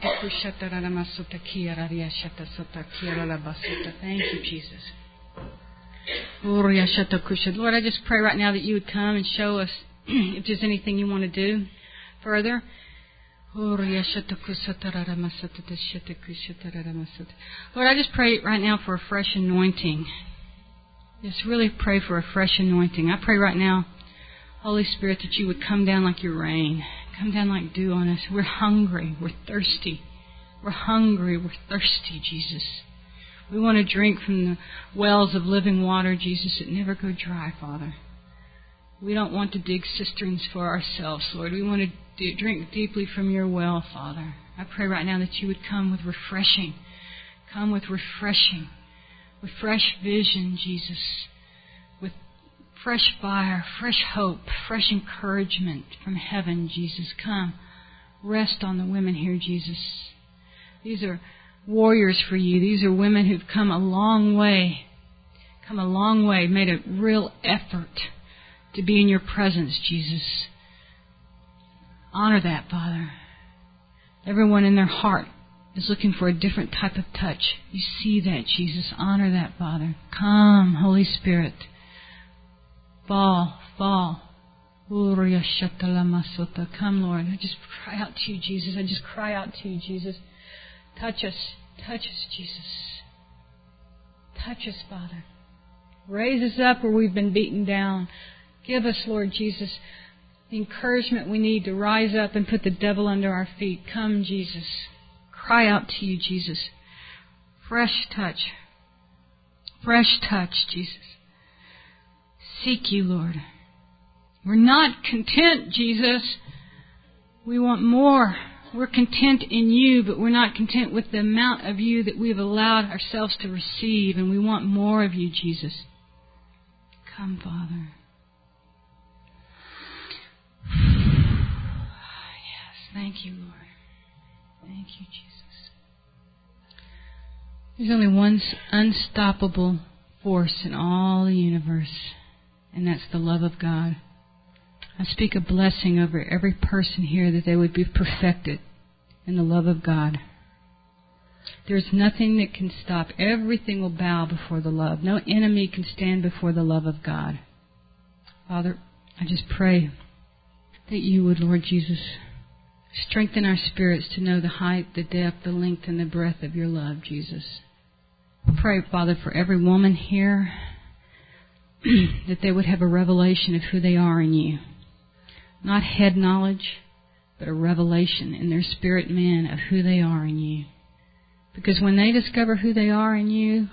you, Jesus. Lord, I just pray right now that you would come and show us if there's anything you want to do further. Lord, I just pray right now for a fresh anointing. Just really pray for a fresh anointing. I pray right now, Holy Spirit, that you would come down like your rain. Come down like dew on us. We're hungry. We're thirsty. We're hungry. We're thirsty, Jesus. We want to drink from the wells of living water, Jesus, that never go dry, Father. We don't want to dig cisterns for ourselves, Lord. We want to drink deeply from your well, Father. I pray right now that you would come with refreshing. Come with refreshing. With fresh vision, Jesus. With fresh fire, fresh hope, fresh encouragement from heaven, Jesus. Come. Rest on the women here, Jesus. These are warriors for you. These are women who've come a long way. Come a long way. Made a real effort to be in your presence, Jesus. Honor that, Father. Everyone in their heart is looking for a different type of touch. You see that, Jesus. Honor that, Father. Come, Holy Spirit. Fall, fall. Come, Lord. I just cry out to you, Jesus. I just cry out to you, Jesus. Touch us. Touch us, Jesus. Touch us, Father. Raise us up where we've been beaten down. Give us, Lord Jesus, the encouragement we need to rise up and put the devil under our feet. Come, Jesus. Cry out to you, Jesus. Fresh touch. Fresh touch, Jesus. Seek you, Lord. We're not content, Jesus. We want more. We're content in you, but we're not content with the amount of you that we've allowed ourselves to receive, and we want more of you, Jesus. Come, Father. Yes, thank you, Lord. Thank you, Jesus. There's only one unstoppable force in all the universe, and that's the love of God. I speak a blessing over every person here that they would be perfected in the love of God. There's nothing that can stop. Everything will bow before the love. No enemy can stand before the love of God. Father, I just pray that you would, Lord Jesus, strengthen our spirits to know the height, the depth, the length, and the breadth of your love, Jesus. I pray, Father, for every woman here that they would have a revelation of who they are in you. Not head knowledge, but a revelation in their spirit man of who they are in you. Because when they discover who they are in you,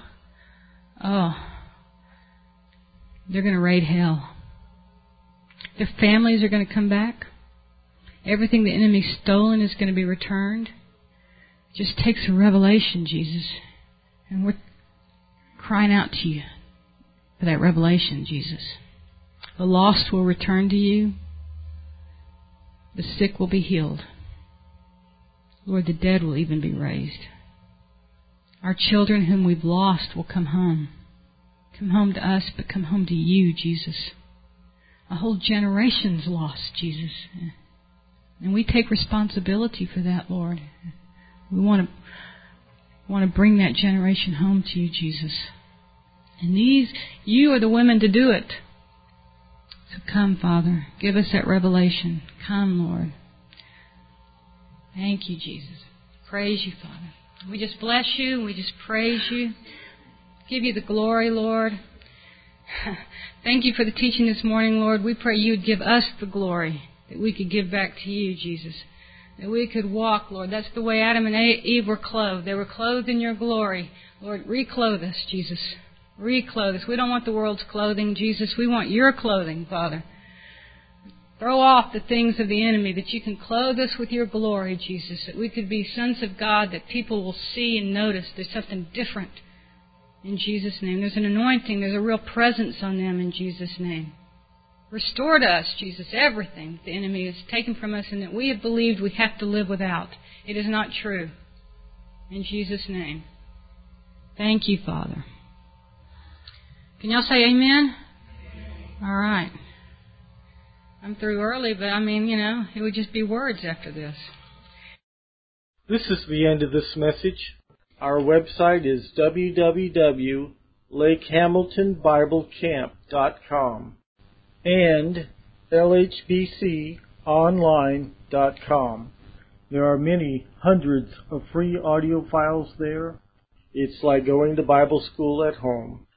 they're going to raid hell. Their families are going to come back. Everything the enemy's stolen is going to be returned. It just takes a revelation, Jesus. And we're crying out to you for that revelation, Jesus. The lost will return to you. The sick will be healed. Lord, the dead will even be raised. Our children whom we've lost will come home. Come home to us, but come home to you, Jesus. A whole generation's lost, Jesus. And we take responsibility for that, Lord. We want to bring that generation home to you, Jesus. And you are the women to do it. So come, Father. Give us that revelation. Come, Lord. Thank you, Jesus. Praise you, Father. We just bless you and we just praise you. Give you the glory, Lord. Thank you for the teaching this morning, Lord. We pray you would give us the glory that we could give back to you, Jesus. That we could walk, Lord. That's the way Adam and Eve were clothed. They were clothed in your glory. Lord, reclothe us, Jesus. Reclothe us. We don't want the world's clothing, Jesus. We want your clothing, Father. Throw off the things of the enemy, that you can clothe us with your glory, Jesus, that we could be sons of God, that people will see and notice there's something different in Jesus' name. There's an anointing. There's a real presence on them in Jesus' name. Restore to us, Jesus, everything the enemy has taken from us and that we have believed we have to live without. It is not true. In Jesus' name. Thank you, Father. Can y'all say amen? All right. I'm through early, but it would just be words after this. This is the end of this message. Our website is www.lakehamiltonbiblecamp.com and lhbconline.com. There are many hundreds of free audio files there. It's like going to Bible school at home.